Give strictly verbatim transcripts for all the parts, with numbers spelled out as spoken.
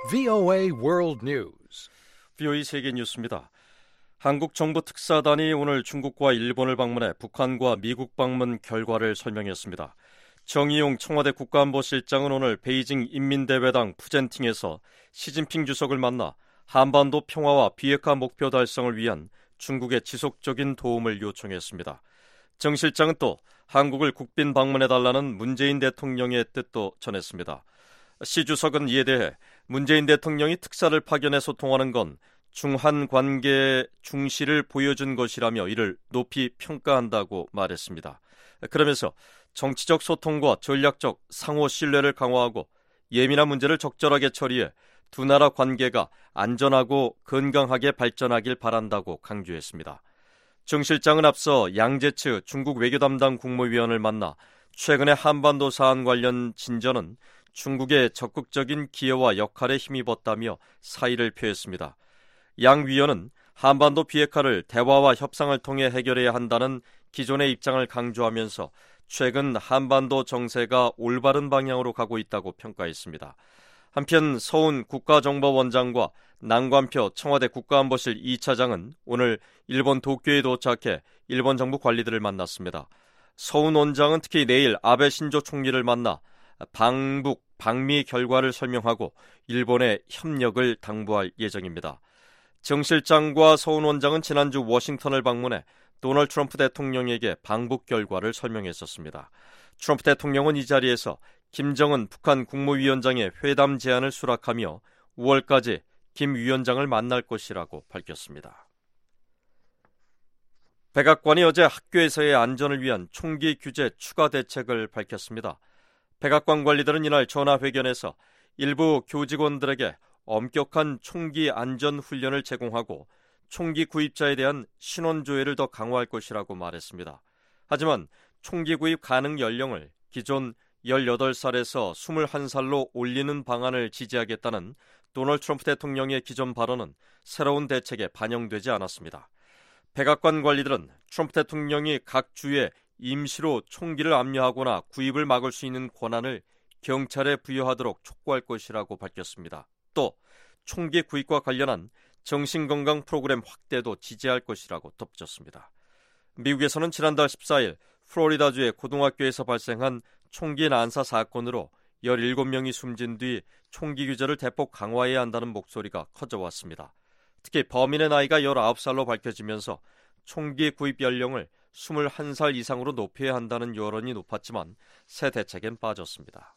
브이오에이 World News. 브이오에이 세계 뉴스입니다. 한국 정부 특사단이 오늘 중국과 일본을 방문해 북한과 미국 방문 결과를 설명했습니다. 정의용 청와대 국가안보실장은 오늘 베이징 인민대회당 푸젠팅에서 시진핑 주석을 만나 한반도 평화와 비핵화 목표 달성을 위한 중국의 지속적인 도움을 요청했습니다. 정 실장은 또 한국을 국빈 방문해달라는 문재인 대통령의 뜻도 전했습니다. 시 주석은 이에 대해 문재인 대통령이 특사를 파견해 소통하는 건 중한 관계의 중시를 보여준 것이라며 이를 높이 평가한다고 말했습니다. 그러면서 정치적 소통과 전략적 상호 신뢰를 강화하고 예민한 문제를 적절하게 처리해 두 나라 관계가 안전하고 건강하게 발전하길 바란다고 강조했습니다. 정 실장은 앞서 양제츠 중국 외교담당 국무위원을 만나 최근의 한반도 사안 관련 진전은 중국의 적극적인 기여와 역할에 힘입었다며 사의를 표했습니다. 양 위원은 한반도 비핵화를 대화와 협상을 통해 해결해야 한다는 기존의 입장을 강조하면서 최근 한반도 정세가 올바른 방향으로 가고 있다고 평가했습니다. 한편 서훈 국가정보원장과 남관표 청와대 국가안보실 이 차장은 오늘 일본 도쿄에 도착해 일본 정부 관리들을 만났습니다. 서훈 원장은 특히 내일 아베 신조 총리를 만나 방북, 방미 결과를 설명하고 일본의 협력을 당부할 예정입니다. 정 실장과 서훈 원장은 지난주 워싱턴을 방문해 도널드 트럼프 대통령에게 방북 결과를 설명했었습니다. 트럼프 대통령은 이 자리에서 김정은 북한 국무위원장의 회담 제안을 수락하며 우월까지 김 위원장을 만날 것이라고 밝혔습니다. 백악관이 어제 학교에서의 안전을 위한 총기 규제 추가 대책을 밝혔습니다. 백악관 관리들은 이날 전화회견에서 일부 교직원들에게 엄격한 총기 안전 훈련을 제공하고 총기 구입자에 대한 신원 조회를 더 강화할 것이라고 말했습니다. 하지만 총기 구입 가능 연령을 기존 열여덟 살에서 스물한 살로 올리는 방안을 지지하겠다는 도널드 트럼프 대통령의 기존 발언은 새로운 대책에 반영되지 않았습니다. 백악관 관리들은 트럼프 대통령이 각 주에 임시로 총기를 압류하거나 구입을 막을 수 있는 권한을 경찰에 부여하도록 촉구할 것이라고 밝혔습니다. 또 총기 구입과 관련한 정신건강 프로그램 확대도 지지할 것이라고 덧붙였습니다. 미국에서는 지난달 십사일 플로리다주의 고등학교에서 발생한 총기 난사 사건으로 열일곱 명이 숨진 뒤 총기 규제를 대폭 강화해야 한다는 목소리가 커져왔습니다. 특히 범인의 나이가 열아홉 살로 밝혀지면서 총기 구입 연령을 스물한 살 이상으로 높여야 한다는 여론이 높았지만 새 대책엔 빠졌습니다.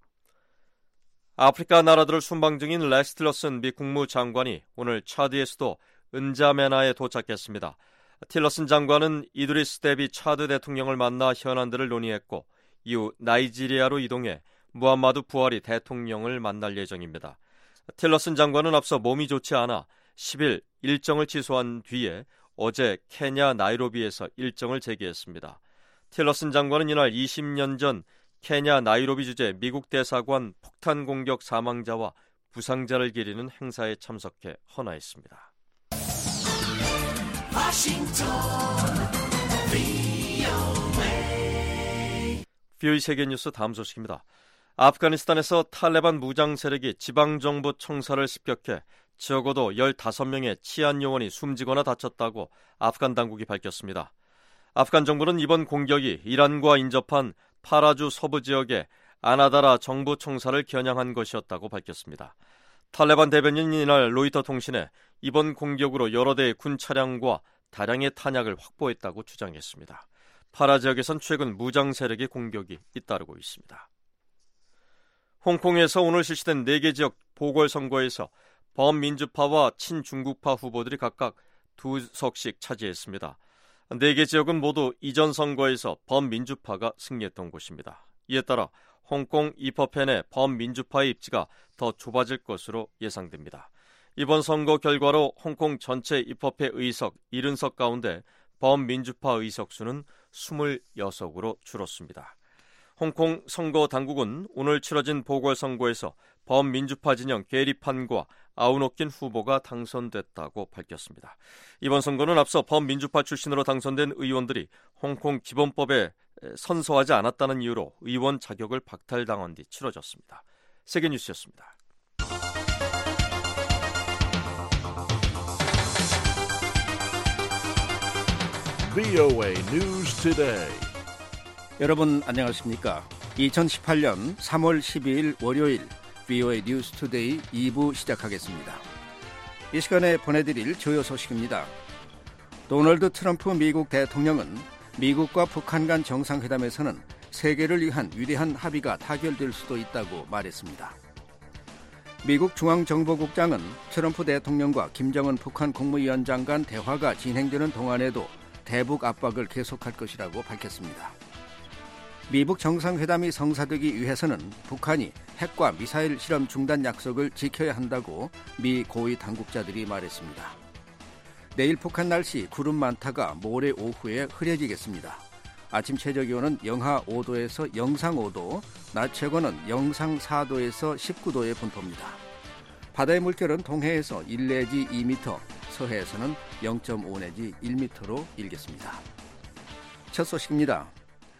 아프리카 나라들을 순방 중인 렉스 틸러슨 미 국무장관이 오늘 차드의 수도 은자메나에 도착했습니다. 틸러슨 장관은 이드리스 데비 차드 대통령을 만나 현안들을 논의했고 이후 나이지리아로 이동해 무함마두 부하리 대통령을 만날 예정입니다. 틸러슨 장관은 앞서 몸이 좋지 않아 십일 일정을 취소한 뒤에 어제 케냐 나이로비에서 일정을 재개했습니다. 틸러슨 장관은 이날 이십 년 전 케냐 나이로비 주재 미국 대사관 폭탄 공격 사망자와 부상자를 기리는 행사에 참석해 헌화했습니다. 워싱턴 브이오에이 브이오에이 세계뉴스 다음 소식입니다. 아프가니스탄에서 탈레반 무장 세력이 지방정부 청사를 습격해 적어도 열다섯 명의 치안 요원이 숨지거나 다쳤다고 아프간 당국이 밝혔습니다. 아프간 정부는 이번 공격이 이란과 인접한 파라주 서부 지역의 아나다라 정부 청사를 겨냥한 것이었다고 밝혔습니다. 탈레반 대변인이 이날 로이터 통신에 이번 공격으로 여러 대의 군 차량과 다량의 탄약을 확보했다고 주장했습니다. 파라 지역에선 최근 무장 세력의 공격이 잇따르고 있습니다. 홍콩에서 오늘 실시된 네 개 지역 보궐선거에서 범민주파와 친중국파 후보들이 각각 두 석씩 차지했습니다. 네 개 지역은 모두 이전 선거에서 범민주파가 승리했던 곳입니다. 이에 따라 홍콩 입법회 내 범민주파의 입지가 더 좁아질 것으로 예상됩니다. 이번 선거 결과로 홍콩 전체 입법회 의석 칠십 석 가운데 범민주파 의석 수는 이십육 석으로 줄었습니다. 홍콩 선거 당국은 오늘 치러진 보궐선거에서 범민주파 진영 게리판과 아우노킨 후보가 당선됐다고 밝혔습니다. 이번 선거는 앞서 범민주파 출신으로 당선된 의원들이 홍콩 기본법에 선서하지 않았다는 이유로 의원 자격을 박탈당한 뒤 치러졌습니다. 세계뉴스였습니다. 브이오에이 News Today. 여러분 안녕하십니까? 이천십팔 년 삼월 십이일 월요일 브이오에이 뉴스 투데이 이 부 시작하겠습니다. 이 시간에 보내드릴 주요 소식입니다. 도널드 트럼프 미국 대통령은 미국과 북한 간 정상회담에서는 세계를 위한 위대한 합의가 타결될 수도 있다고 말했습니다. 미국 중앙정보국장은 트럼프 대통령과 김정은 북한 국무위원장 간 대화가 진행되는 동안에도 대북 압박을 계속할 것이라고 밝혔습니다. 미북 정상회담이 성사되기 위해서는 북한이 핵과 미사일 실험 중단 약속을 지켜야 한다고 미 고위 당국자들이 말했습니다. 내일 북한 날씨 구름 많다가 모레 오후에 흐려지겠습니다. 아침 최저기온은 영하 오 도에서 영상 오 도, 낮 최고는 영상 사 도에서 십구 도의 분포입니다. 바다의 물결은 동해에서 일 내지 이 미터, 서해에서는 영 점 오 내지 일 미터로 일겠습니다. 첫 소식입니다.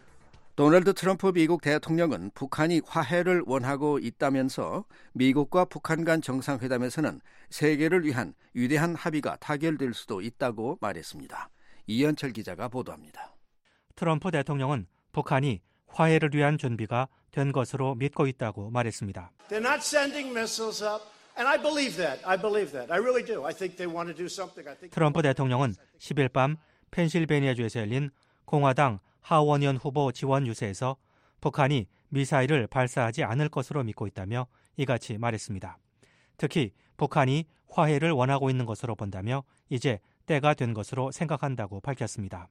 도널드 트럼프 미국 대통령은 북한이 화해를 원하고 있다면서 미국과 북한 간 정상회담에서는 세계를 위한 위대한 합의가 타결될 수도 있다고 말했습니다. 이현철 기자가 보도합니다. 트럼프 대통령은 북한이 화해를 위한 준비가 된 것으로 믿고 있다고 말했습니다. They're not sending missiles up, and I believe that. I believe that. I really do. I think they want to do something. I think 트럼프 대통령은 십일 밤 펜실베니아주에서 열린 공화당 하원의원 후보 지원 유세에서 북한이 미사일을 발사하지 않을 것으로 믿고 있다며 이같이 말했습니다. 특히 북한이 화해를 원하고 있는 것으로 본다며 이제 때가 된 것으로 생각한다고 밝혔습니다.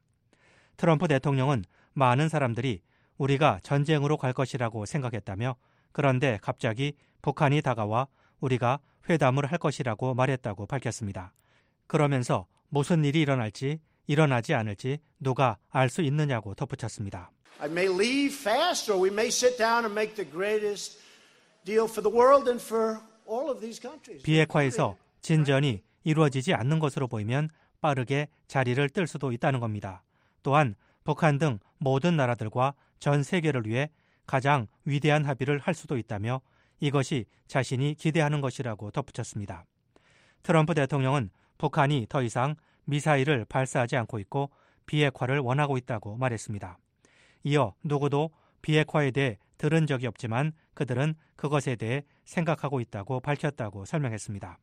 트럼프 대통령은 많은 사람들이 우리가 전쟁으로 갈 것이라고 생각했다며 그런데 갑자기 북한이 다가와 우리가 회담을 할 것이라고 말했다고 밝혔습니다. 그러면서 무슨 일이 일어날지 일어나지 않을지 누가 알 수 있느냐고 덧붙였습니다. I may leave fast, or we may sit down and make the greatest deal for the world and for all of these countries. 비핵화에서 진전이 이루어지지 않는 것으로 보이면 빠르게 자리를 뜰 수도 있다는 겁니다. 또한 북한 등 모든 나라들과 전 세계를 위해 가장 위대한 합의를 할 수도 있다며 이것이 자신이 기대하는 것이라고 덧붙였습니다. 트럼프 대통령은 북한이 더 이상 미사일을 발사하지 않고 있고 비핵화를 원하고 있다고 말했습니다. 이어 누구도 비핵화에 대해 들은 적이 없지만 그들은 그것에 대해 생각하고 있다고 밝혔다고 설명했습니다.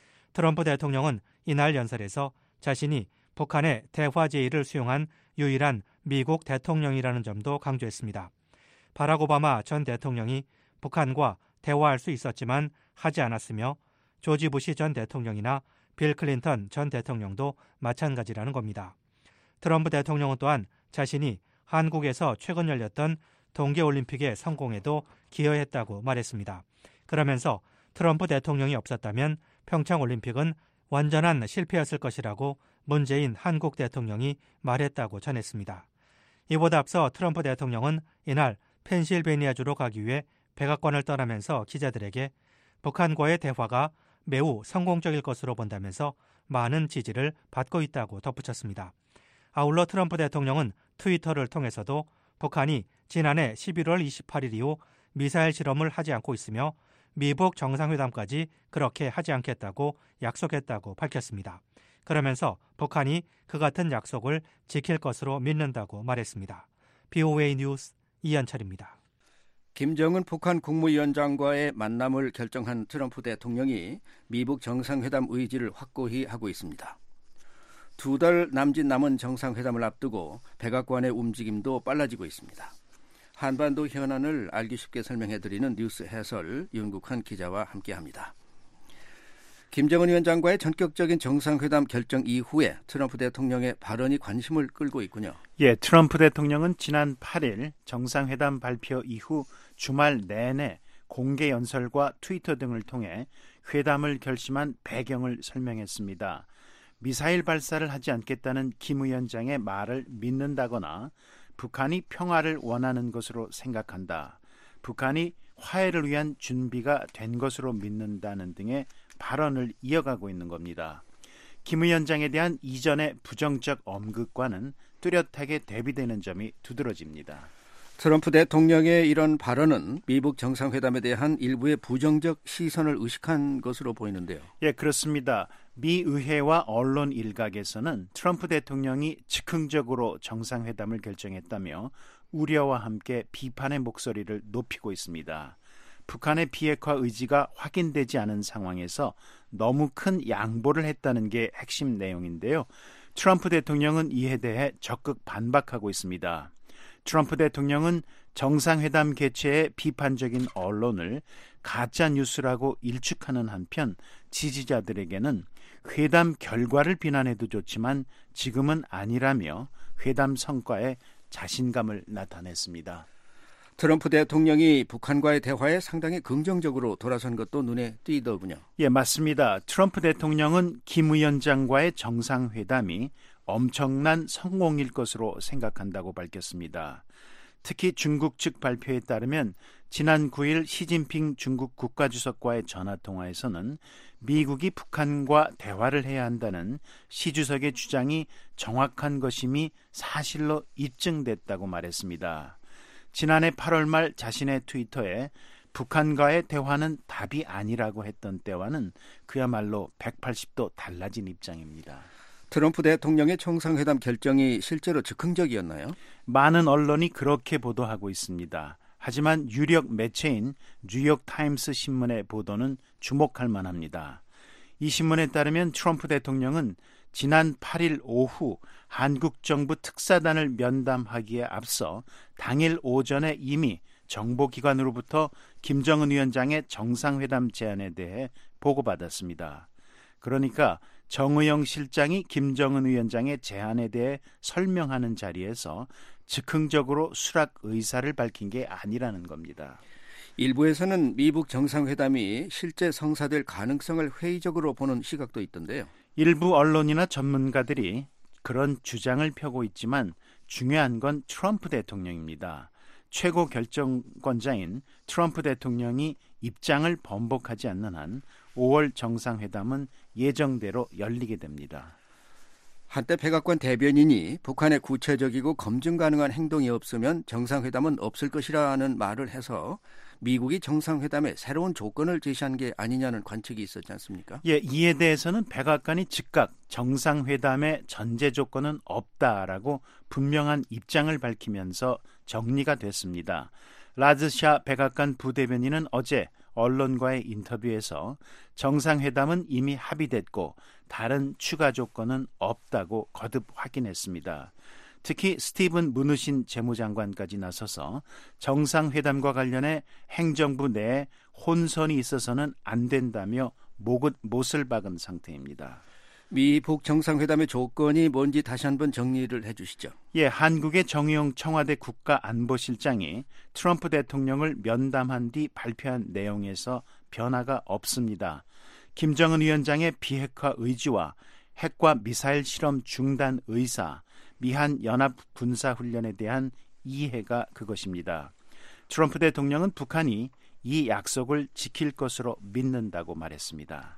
트럼프 대통령은 이날 연설에서 자신이 북한의 대화 제의를 수용한 유일한 미국 대통령이라는 점도 강조했습니다. 바락 오바마 전 대통령이 북한과 대화할 수 있었지만 하지 않았으며 조지 부시 전 대통령이나 빌 클린턴 전 대통령도 마찬가지라는 겁니다. 트럼프 대통령은 또한 자신이 한국에서 최근 열렸던 동계올림픽의 성공에도 기여했다고 말했습니다. 그러면서 트럼프 대통령이 없었다면 평창올림픽은 완전한 실패였을 것이라고 문재인 한국 대통령이 말했다고 전했습니다. 이보다 앞서 트럼프 대통령은 이날 펜실베니아주로 가기 위해 백악관을 떠나면서 기자들에게 북한과의 대화가 매우 성공적일 것으로 본다면서 많은 지지를 받고 있다고 덧붙였습니다. 아울러 트럼프 대통령은 트위터를 통해서도 북한이 지난해 십일월 이십팔일 이후 미사일 실험을 하지 않고 있으며 미북 정상회담까지 그렇게 하지 않겠다고 약속했다고 밝혔습니다. 그러면서 북한이 그 같은 약속을 지킬 것으로 믿는다고 말했습니다. 브이오에이 뉴스 이현철입니다. 김정은 북한 국무위원장과의 만남을 결정한 트럼프 대통령이 미북 정상회담 의지를 확고히 하고 있습니다. 두 달 남짓 남은 정상회담을 앞두고 백악관의 움직임도 빨라지고 있습니다. 한반도 현안을 알기 쉽게 설명해드리는 뉴스 해설 윤국한 기자와 함께합니다. 김정은 위원장과의 전격적인 정상회담 결정 이후에 트럼프 대통령의 발언이 관심을 끌고 있군요. 예, 트럼프 대통령은 지난 팔일 정상회담 발표 이후 주말 내내 공개 연설과 트위터 등을 통해 회담을 결심한 배경을 설명했습니다. 미사일 발사를 하지 않겠다는 김 위원장의 말을 믿는다거나 북한이 평화를 원하는 것으로 생각한다. 북한이 화해를 위한 준비가 된 것으로 믿는다는 등의 발언을 이어가고 있는 겁니다. 김 위원장에 대한 이전의 부정적 언급과는 뚜렷하게 대비되는 점이 두드러집니다. 트럼프 대통령의 이런 발언은 미북 정상회담에 대한 일부의 부정적 시선을 의식한 것으로 보이는데요. 예, 그렇습니다. 미 의회와 언론 일각에서는 트럼프 대통령이 즉흥적으로 정상회담을 결정했다며 우려와 함께 비판의 목소리를 높이고 있습니다. 북한의 비핵화 의지가 확인되지 않은 상황에서 너무 큰 양보를 했다는 게 핵심 내용인데요. 트럼프 대통령은 이에 대해 적극 반박하고 있습니다. 트럼프 대통령은 정상회담 개최에 비판적인 언론을 가짜 뉴스라고 일축하는 한편 지지자들에게는 회담 결과를 비난해도 좋지만 지금은 아니라며 회담 성과에 자신감을 나타냈습니다. 트럼프 대통령이 북한과의 대화에 상당히 긍정적으로 돌아선 것도 눈에 띄더군요. 예, 맞습니다. 트럼프 대통령은 김 위원장과의 정상회담이 엄청난 성공일 것으로 생각한다고 밝혔습니다. 특히 중국 측 발표에 따르면 지난 구 일 시진핑 중국 국가주석과의 전화통화에서는 미국이 북한과 대화를 해야 한다는 시 주석의 주장이 정확한 것임이 사실로 입증됐다고 말했습니다. 지난해 팔월 말 자신의 트위터에 북한과의 대화는 답이 아니라고 했던 때와는 그야말로 백팔십 도 달라진 입장입니다. 트럼프 대통령의 정상회담 결정이 실제로 즉흥적이었나요? 많은 언론이 그렇게 보도하고 있습니다. 하지만 유력 매체인 뉴욕타임스 신문의 보도는 주목할 만합니다. 이 신문에 따르면 트럼프 대통령은 지난 팔 일 오후 한국 정부 특사단을 면담하기에 앞서 당일 오전에 이미 정보기관으로부터 김정은 위원장의 정상회담 제안에 대해 보고받았습니다. 그러니까 정의용 실장이 김정은 위원장의 제안에 대해 설명하는 자리에서 즉흥적으로 수락 의사를 밝힌 게 아니라는 겁니다. 일부에서는 미북 정상회담이 실제 성사될 가능성을 회의적으로 보는 시각도 있던데요. 일부 언론이나 전문가들이 그런 주장을 펴고 있지만 중요한 건 트럼프 대통령입니다. 최고 결정권자인 트럼프 대통령이 입장을 번복하지 않는 한 오월 정상회담은 예정대로 열리게 됩니다. 한때 백악관 대변인이 북한의 구체적이고 검증 가능한 행동이 없으면 정상회담은 없을 것이라는 말을 해서 미국이 정상회담에 새로운 조건을 제시한 게 아니냐는 관측이 있었지 않습니까? 예, 이에 대해서는 백악관이 즉각 정상회담의 전제 조건은 없다라고 분명한 입장을 밝히면서 정리가 됐습니다. 라즈샤 백악관 부대변인은 어제 언론과의 인터뷰에서 정상회담은 이미 합의됐고 다른 추가 조건은 없다고 거듭 확인했습니다. 특히 스티븐 무누신 재무장관까지 나서서 정상회담과 관련해 행정부 내에 혼선이 있어서는 안 된다며 목을, 못을 박은 상태입니다. 미북 정상회담의 조건이 뭔지 다시 한번 정리를 해 주시죠. 예, 한국의 정의용 청와대 국가안보실장이 트럼프 대통령을 면담한 뒤 발표한 내용에서 변화가 없습니다. 김정은 위원장의 비핵화 의지와 핵과 미사일 실험 중단 의사, 미한 연합 군사훈련에 대한 이해가 그것입니다. 트럼프 대통령은 북한이 이 약속을 지킬 것으로 믿는다고 말했습니다.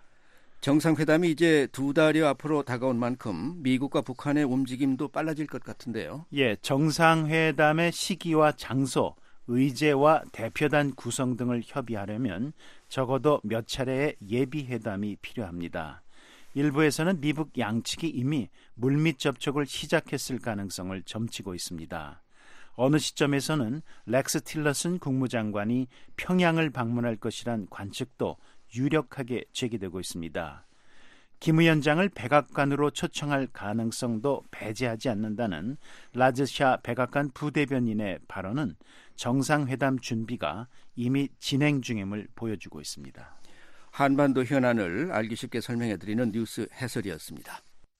정상회담이 이제 두 달여 앞으로 다가온 만큼 미국과 북한의 움직임도 빨라질 것 같은데요. 예, 정상회담의 시기와 장소, 의제와 대표단 구성 등을 협의하려면 적어도 몇 차례의 예비회담이 필요합니다. 일부에서는 미북 양측이 이미 물밑 접촉을 시작했을 가능성을 점치고 있습니다. 어느 시점에서는 렉스 틸러슨 국무장관이 평양을 방문할 것이란 관측도 유력하게 제기되고 있습니다. 김 위원장을 백악관으로 초청할 가능성도 배제하지 않는다는 라즈샤 백악관 부대변인의 발언은 정상회담 준비가 이미 진행 중임을 보여주고 있습니다. 한반도 현안을 알기 쉽게 설명해드리는 뉴스 해설이었습니다.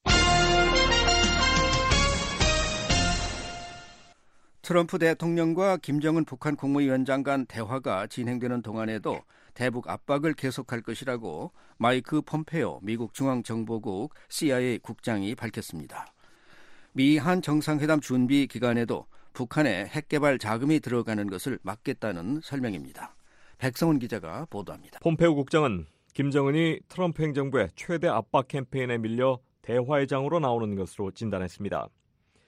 트럼프 대통령과 김정은 북한 국무위원장 간 대화가 진행되는 동안에도 대북 압박을 계속할 것이라고 마이크 폼페오 미국 중앙정보국 씨아이에이 국장이 밝혔습니다. 미한 정상회담 준비 기간에도 북한의 핵개발 자금이 들어가는 것을 막겠다는 설명입니다. 백성훈 기자가 보도합니다. 폼페오 국장은 김정은이 트럼프 행정부의 최대 압박 캠페인에 밀려 대화의 장으로 나오는 것으로 진단했습니다.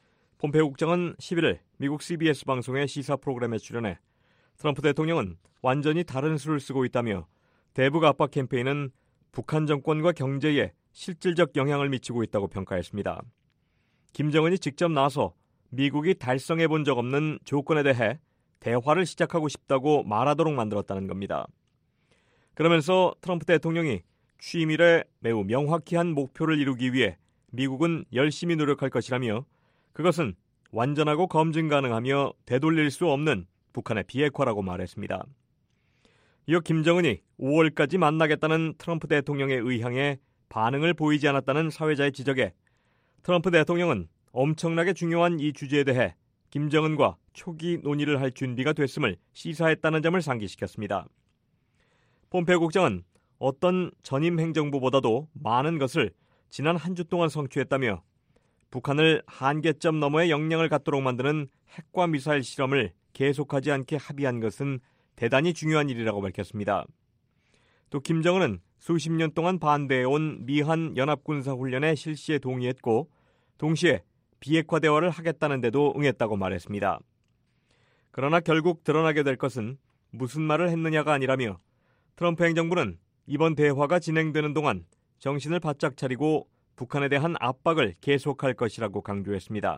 폼페오 국장은 십일 일 미국 씨비에스 방송의 시사 프로그램에 출연해 트럼프 대통령은 완전히 다른 수를 쓰고 있다며 대북 압박 캠페인은 북한 정권과 경제에 실질적 영향을 미치고 있다고 평가했습니다. 김정은이 직접 나서 미국이 달성해 본 적 없는 조건에 대해 대화를 시작하고 싶다고 말하도록 만들었다는 겁니다. 그러면서 트럼프 대통령이 취임 이래 매우 명확히 한 목표를 이루기 위해 미국은 열심히 노력할 것이라며 그것은 완전하고 검증 가능하며 되돌릴 수 없는 북한의 비핵화라고 말했습니다. 이어 김정은이 오월까지 만나겠다는 트럼프 대통령의 의향에 반응을 보이지 않았다는 사회자의 지적에 트럼프 대통령은 엄청나게 중요한 이 주제에 대해 김정은과 초기 논의를 할 준비가 됐음을 시사했다는 점을 상기시켰습니다. 폼페오 국장은 어떤 전임 행정부보다도 많은 것을 지난 한 주 동안 성취했다며 북한을 한계점 너머의 역량을 갖도록 만드는 핵과 미사일 실험을 계속하지 않게 합의한 것은 대단히 중요한 일이라고 밝혔습니다. 또 김정은은 수십 년 동안 반대해온 미한 연합군사훈련의 실시에 동의했고 동시에 비핵화 대화를 하겠다는 데도 응했다고 말했습니다. 그러나 결국 드러나게 될 것은 무슨 말을 했느냐가 아니라며 트럼프 행정부는 이번 대화가 진행되는 동안 정신을 바짝 차리고 북한에 대한 압박을 계속할 것이라고 강조했습니다.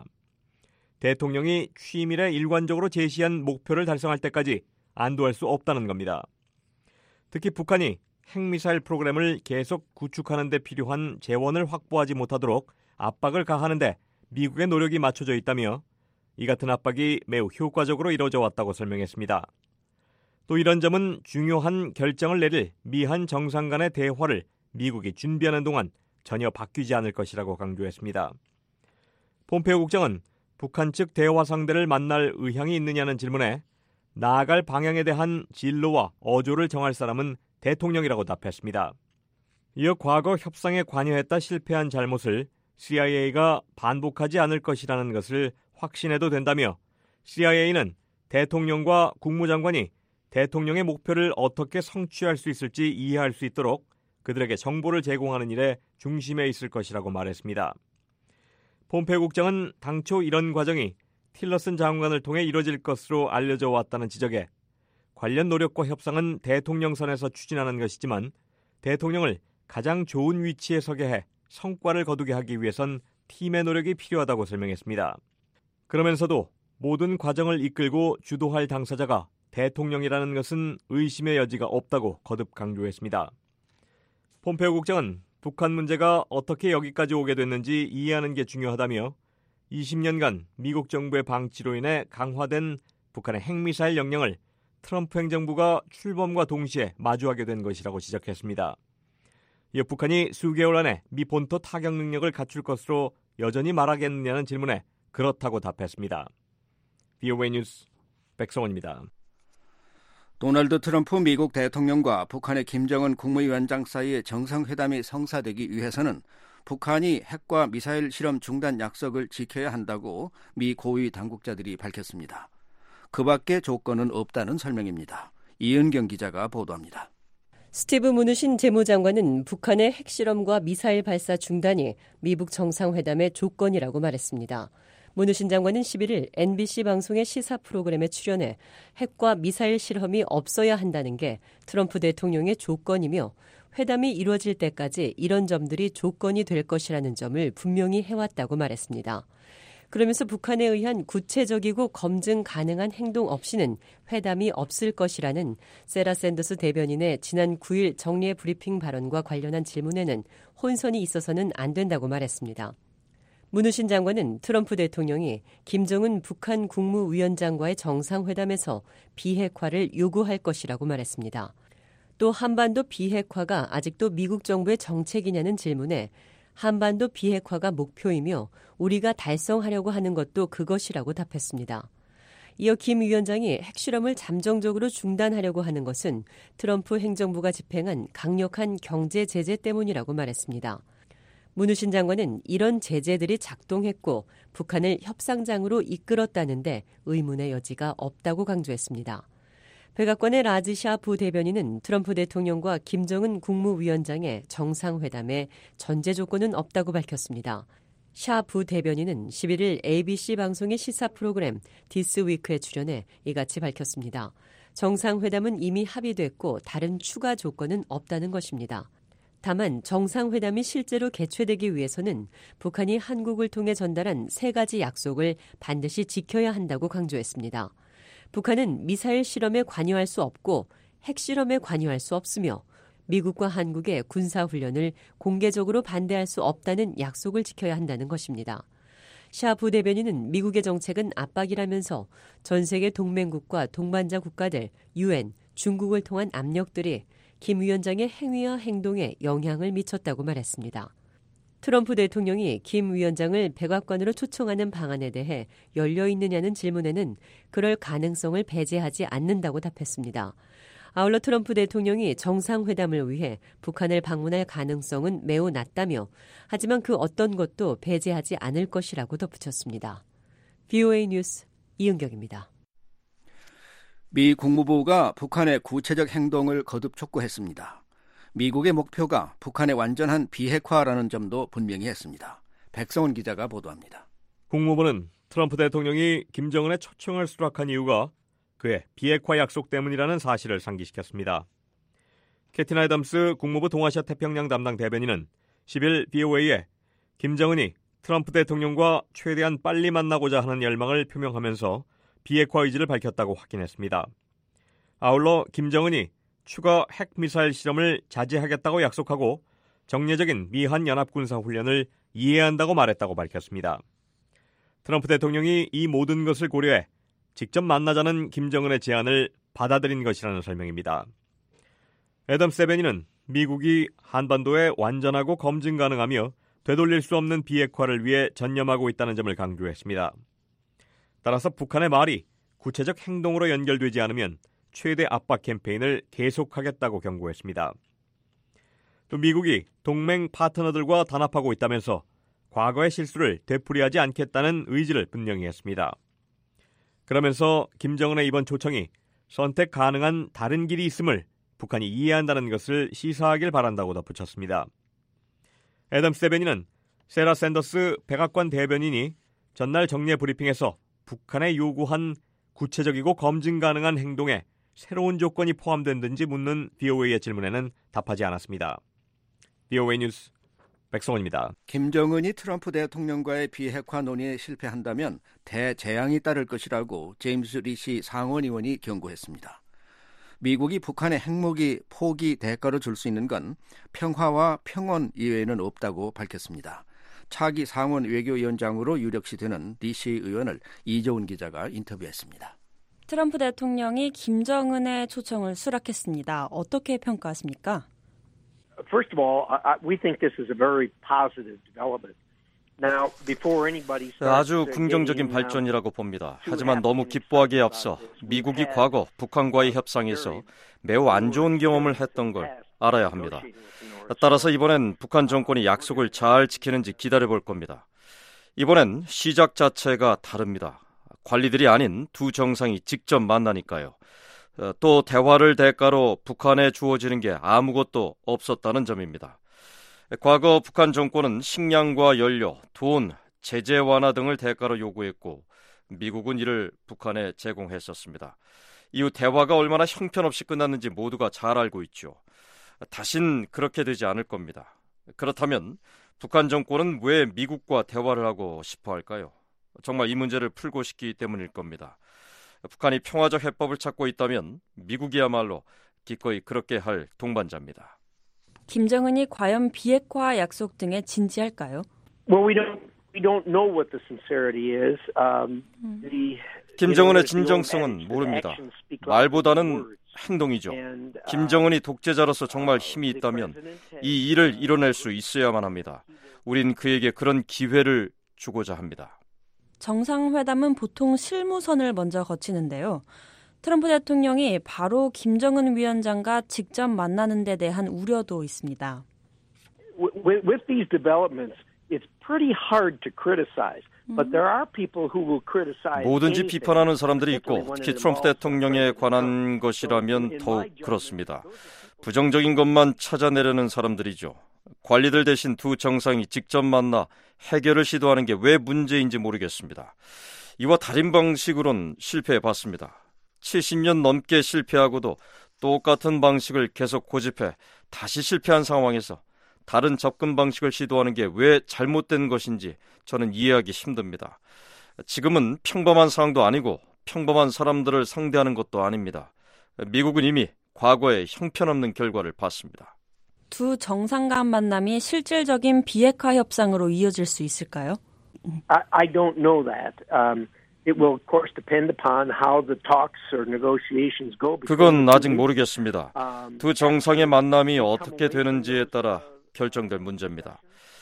대통령이 취임 이래 일관적으로 제시한 목표를 달성할 때까지 안도할 수 없다는 겁니다. 특히 북한이 핵미사일 프로그램을 계속 구축하는 데 필요한 재원을 확보하지 못하도록 압박을 가하는 데 미국의 노력이 맞춰져 있다며 이 같은 압박이 매우 효과적으로 이루어져 왔다고 설명했습니다. 또 이런 점은 중요한 결정을 내릴 미한 정상 간의 대화를 미국이 준비하는 동안 전혀 바뀌지 않을 것이라고 강조했습니다. 폼페오 국장은 북한 측 대화 상대를 만날 의향이 있느냐는 질문에 나아갈 방향에 대한 진로와 어조를 정할 사람은 대통령이라고 답했습니다. 이어 과거 협상에 관여했다 실패한 잘못을 씨아이에이가 반복하지 않을 것이라는 것을 확신해도 된다며 씨아이에이는 대통령과 국무장관이 대통령의 목표를 어떻게 성취할 수 있을지 이해할 수 있도록 그들에게 정보를 제공하는 일에 중심에 있을 것이라고 말했습니다. 폼페오 국장은 당초 이런 과정이 틸러슨 장관을 통해 이뤄질 것으로 알려져 왔다는 지적에 관련 노력과 협상은 대통령 선에서 추진하는 것이지만 대통령을 가장 좋은 위치에 서게 해 성과를 거두게 하기 위해선 팀의 노력이 필요하다고 설명했습니다. 그러면서도 모든 과정을 이끌고 주도할 당사자가 대통령이라는 것은 의심의 여지가 없다고 거듭 강조했습니다. 폼페오 국장은 북한 문제가 어떻게 여기까지 오게 됐는지 이해하는 게 중요하다며 이십 년간 미국 정부의 방치로 인해 강화된 북한의 핵미사일 역량을 트럼프 행정부가 출범과 동시에 마주하게 된 것이라고 지적했습니다. 이어 북한이 수개월 안에 미 본토 타격 능력을 갖출 것으로 여전히 말하겠느냐는 질문에 그렇다고 답했습니다. 브이오에이 뉴스 백성원입니다. 도널드 트럼프 미국 대통령과 북한의 김정은 국무위원장 사이의 정상회담이 성사되기 위해서는 북한이 핵과 미사일 실험 중단 약속을 지켜야 한다고 미 고위 당국자들이 밝혔습니다. 그 밖에 조건은 없다는 설명입니다. 이은경 기자가 보도합니다. 스티브 무누신 재무장관은 북한의 핵실험과 미사일 발사 중단이 미북 정상회담의 조건이라고 말했습니다. 무누신 장관은 십일 일 엔비씨 방송의 시사 프로그램에 출연해 핵과 미사일 실험이 없어야 한다는 게 트럼프 대통령의 조건이며 회담이 이루어질 때까지 이런 점들이 조건이 될 것이라는 점을 분명히 해왔다고 말했습니다. 그러면서 북한에 의한 구체적이고 검증 가능한 행동 없이는 회담이 없을 것이라는 세라 샌더스 대변인의 지난 구 일 정례 브리핑 발언과 관련한 질문에는 혼선이 있어서는 안 된다고 말했습니다. 무누신 장관은 트럼프 대통령이 김정은 북한 국무위원장과의 정상회담에서 비핵화를 요구할 것이라고 말했습니다. 또 한반도 비핵화가 아직도 미국 정부의 정책이냐는 질문에 한반도 비핵화가 목표이며 우리가 달성하려고 하는 것도 그것이라고 답했습니다. 이어 김 위원장이 핵실험을 잠정적으로 중단하려고 하는 것은 트럼프 행정부가 집행한 강력한 경제 제재 때문이라고 말했습니다. 무누신 장관은 이런 제재들이 작동했고 북한을 협상장으로 이끌었다는데 의문의 여지가 없다고 강조했습니다. 백악관의 라즈샤 부대변인은 트럼프 대통령과 김정은 국무위원장의 정상회담에 전제 조건은 없다고 밝혔습니다. 샤 부대변인은 십일일 에이비씨 방송의 시사 프로그램 디스위크에 출연해 이같이 밝혔습니다. 정상회담은 이미 합의됐고 다른 추가 조건은 없다는 것입니다. 다만 정상회담이 실제로 개최되기 위해서는 북한이 한국을 통해 전달한 세 가지 약속을 반드시 지켜야 한다고 강조했습니다. 북한은 미사일 실험에 관여할 수 없고 핵실험에 관여할 수 없으며 미국과 한국의 군사훈련을 공개적으로 반대할 수 없다는 약속을 지켜야 한다는 것입니다. 샤 부대변인은 미국의 정책은 압박이라면서 전 세계 동맹국과 동반자 국가들, 유엔, 중국을 통한 압력들이 김 위원장의 행위와 행동에 영향을 미쳤다고 말했습니다. 트럼프 대통령이 김 위원장을 백악관으로 초청하는 방안에 대해 열려 있느냐는 질문에는 그럴 가능성을 배제하지 않는다고 답했습니다. 아울러 트럼프 대통령이 정상회담을 위해 북한을 방문할 가능성은 매우 낮다며 하지만 그 어떤 것도 배제하지 않을 것이라고 덧붙였습니다. 브이오에이 뉴스 이은경입니다. 미 국무부가 북한의 구체적 행동을 거듭 촉구했습니다. 미국의 목표가 북한의 완전한 비핵화라는 점도 분명히 했습니다. 백성훈 기자가 보도합니다. 국무부는 트럼프 대통령이 김정은의 초청을 수락한 이유가 그의 비핵화 약속 때문이라는 사실을 상기시켰습니다. 캐티나 애덤스 국무부 동아시아 태평양 담당 대변인은 십일 브이오에이에 김정은이 트럼프 대통령과 최대한 빨리 만나고자 하는 열망을 표명하면서 비핵화 의지를 밝혔다고 확인했습니다. 아울러 김정은이 추가 핵미사일 실험을 자제하겠다고 약속하고 정례적인 미한 연합군사훈련을 이해한다고 말했다고 밝혔습니다. 트럼프 대통령이 이 모든 것을 고려해 직접 만나자는 김정은의 제안을 받아들인 것이라는 설명입니다. 애덤스 대변인은 미국이 한반도에 완전하고 검증 가능하며 되돌릴 수 없는 비핵화를 위해 전념하고 있다는 점을 강조했습니다. 따라서 북한의 말이 구체적 행동으로 연결되지 않으면 최대 압박 캠페인을 계속하겠다고 경고했습니다. 또 미국이 동맹 파트너들과 단합하고 있다면서 과거의 실수를 되풀이하지 않겠다는 의지를 분명히 했습니다. 그러면서 김정은의 이번 초청이 선택 가능한 다른 길이 있음을 북한이 이해한다는 것을 시사하길 바란다고 덧붙였습니다. 애덤스 대변인은 세라 샌더스 백악관 대변인이 전날 정례 브리핑에서 북한에 요구한 구체적이고 검증 가능한 행동에 새로운 조건이 포함된든지 묻는 브이오에이의 질문에는 답하지 않았습니다. 브이오에이 뉴스 백성원입니다. 김정은이 트럼프 대통령과의 비핵화 논의에 실패한다면 대재앙이 따를 것이라고 제임스 리시 상원의원이 경고했습니다. 미국이 북한의 핵무기 포기 대가로 줄 수 있는 건 평화와 평온 이외에는 없다고 밝혔습니다. 차기 상원 외교위원장으로 유력시 되는 리시 의원을 이조은 기자가 인터뷰했습니다. 트럼프 대통령이 김정은의 초청을 수락했습니다. 어떻게 평가하십니까? First of all, we think this is a very positive development. Now, before anybody starts 아주 긍정적인 발전이라고 봅니다. 하지만 너무 기뻐하기에 앞서 미국이 과거 북한과의 협상에서 매우 안 좋은 경험을 했던 걸 알아야 합니다. 따라서 이번엔 북한 정권이 약속을 잘 지키는지 기다려볼 겁니다. 이번엔 시작 자체가 다릅니다. 관리들이 아닌 두 정상이 직접 만나니까요. 또 대화를 대가로 북한에 주어지는 게 아무것도 없었다는 점입니다. 과거 북한 정권은 식량과 연료, 돈, 제재 완화 등을 대가로 요구했고 미국은 이를 북한에 제공했었습니다. 이후 대화가 얼마나 형편없이 끝났는지 모두가 잘 알고 있죠. 다신 그렇게 되지 않을 겁니다. 그렇다면 북한 정권은 왜 미국과 대화를 하고 싶어 할까요? 정말 이 문제를 풀고 싶기 때문일 겁니다. 북한이 평화적 해법을 찾고 있다면 미국이야말로 기꺼이 그렇게 할 동반자입니다. 김정은이 과연 비핵화 약속 등에 진지할까요? Well, we don't we don't know what the sincerity is. Um, the 김정은의 진정성은 모릅니다. 말보다는 행동이죠. 김정은이 독재자로서 정말 힘이 있다면 이 일을 이뤄낼 수 있어야만 합니다. 우린 그에게 그런 기회를 주고자 합니다. 정상회담은 보통 실무선을 먼저 거치는데요. 트럼프 대통령이 바로 김정은 위원장과 직접 만나는 데 대한 우려도 있습니다. With, with these developments, it's pretty hard to criticize. But there are people who will criticize. 뭐든지 비판하는 사람들이 있고 특히 트럼프 대통령에 관한 것이라면 더욱 그렇습니다. 부정적인 것만 찾아내려는 사람들이죠. 관리들 대신 두 정상이 직접 만나 해결을 시도하는 게 왜 문제인지 모르겠습니다. 이와 다른 방식으론 실패해봤습니다. 칠십 년 넘게 실패하고도 똑같은 방식을 계속 고집해 다시 실패한 상황에서 다른 접근 방식을 시도하는 게 왜 잘못된 것인지 저는 이해하기 힘듭니다. 지금은 평범한 상황도 아니고 평범한 사람들을 상대하는 것도 아닙니다. 미국은 이미 과거에 형편없는 결과를 봤습니다. 두 정상 간 만남이 실질적인 비핵화 협상으로 이어질 수 있을까요? I, I don't know that. Um, it will, of course, depend upon how the talks or negotiations go. 그건 아직 모르겠습니다. 두 정상의 만남이 어떻게 되는지에 따라 결정될 문제입니다.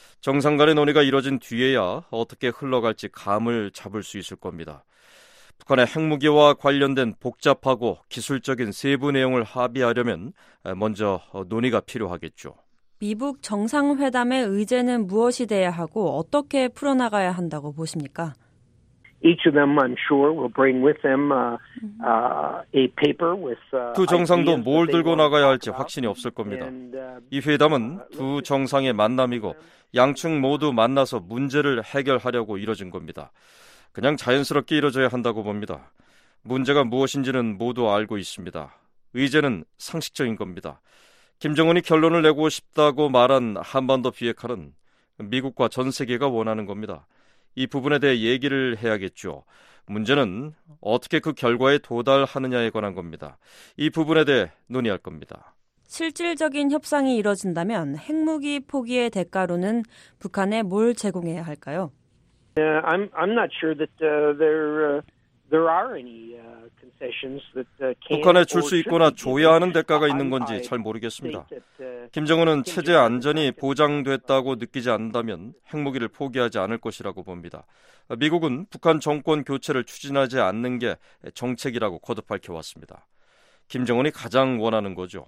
정상 간의 논의가 이뤄진 뒤에야 어떻게 흘러갈지 감을 잡을 수 있을 겁니다. 북한의 핵무기와 관련된 복잡하고 기술적인 세부 내용을 합의하려면 먼저 논의가 필요하겠죠. 미북 정상회담의 의제는 무엇이 돼야 하고 어떻게 풀어나가야 한다고 보십니까? Each of them, I'm sure, will bring with them uh, uh, a paper with. Uh, 두 정상도 뭘 들고 나가야 할지 확신이 없을 겁니다. 이 회담은 두 정상의 만남이고 양측 모두 만나서 문제를 해결하려고 이뤄진 겁니다. 그냥 자연스럽게 이뤄져야 한다고 봅니다. 문제가 무엇인지는 모두 알고 있습니다. 의제는 상식적인 겁니다. 김정은이 결론을 내고 싶다고 말한 한반도 비핵화는 미국과 전 세계가 원하는 겁니다. 이 부분에 대해 얘기를 해야겠죠. 문제는 어떻게 그 결과에 도달하느냐에 관한 겁니다. 이 부분에 대해 논의할 겁니다. 실질적인 협상이 이뤄진다면 핵무기 포기의 대가로는 북한에 뭘 제공해야 할까요? Uh, I'm I'm not sure that uh, there uh, there are any uh, concessions that uh, can. 북한에 줄 수 있거나 줘야 하는 대가가 있는 건지 잘 모르겠습니다. 김정은은 체제 안전이 보장됐다고 느끼지 않는다면 핵무기를 포기하지 않을 것이라고 봅니다. 미국은 북한 정권 교체를 추진하지 않는 게 정책이라고 거듭 밝혀왔습니다. 김정은이 가장 원하는 거죠.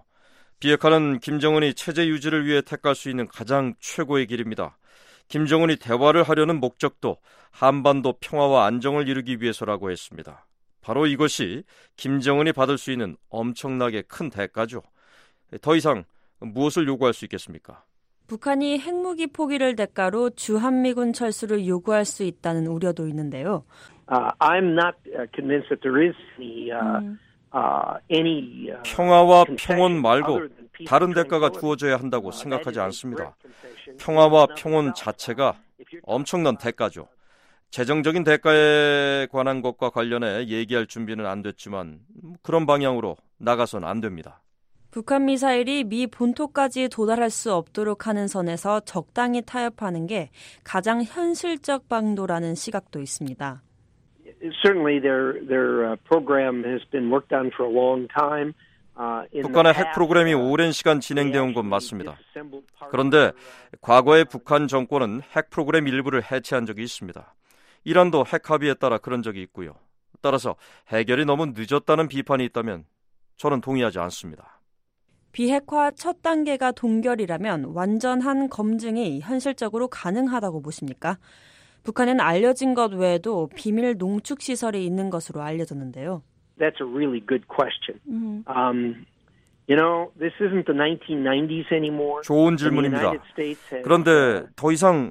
비핵화는 김정은이 체제 유지를 위해 택할 수 있는 가장 최고의 길입니다. 김정은이 대화를 하려는 목적도 한반도 평화와 안정을 이루기 위해서라고 했습니다. 바로 이것이 김정은이 받을 수 있는 엄청나게 큰 대가죠. 더 이상 무엇을 요구할 수 있겠습니까? 북한이 핵무기 포기를 대가로 주한미군 철수를 요구할 수 있다는 우려도 있는데요. Uh, I'm not convinced that there is any, uh, 음. uh, any uh, 평화와 평온 말고 다른 대가가 두어져야 한다고 생각하지 않습니다. 평화와 평온 자체가 엄청난 대가죠. 재정적인 대가에 관한 것과 관련해 얘기할 준비는 안 됐지만 그런 방향으로 나가선 안 됩니다. 북한 미사일이 미 본토까지 도달할 수 없도록 하는 선에서 적당히 타협하는 게 가장 현실적 방도라는 시각도 있습니다. Certainly their their program has been worked on for a long time. 북한의 핵 프로그램이 오랜 시간 진행되어 온 건 맞습니다. 그런데 과거에 북한 정권은 핵 프로그램 일부를 해체한 적이 있습니다. 이란도 핵 합의에 따라 그런 적이 있고요. 따라서 해결이 너무 늦었다는 비판이 있다면 저는 동의하지 않습니다. 비핵화 첫 단계가 동결이라면 완전한 검증이 현실적으로 가능하다고 보십니까? 북한은 알려진 것 외에도 비밀 농축 시설이 있는 것으로 알려졌는데요. That's a really good question. Mm-hmm. Um, you know, this isn't the nineteen nineties anymore. 좋은 질문입니다. 그런데 더 이상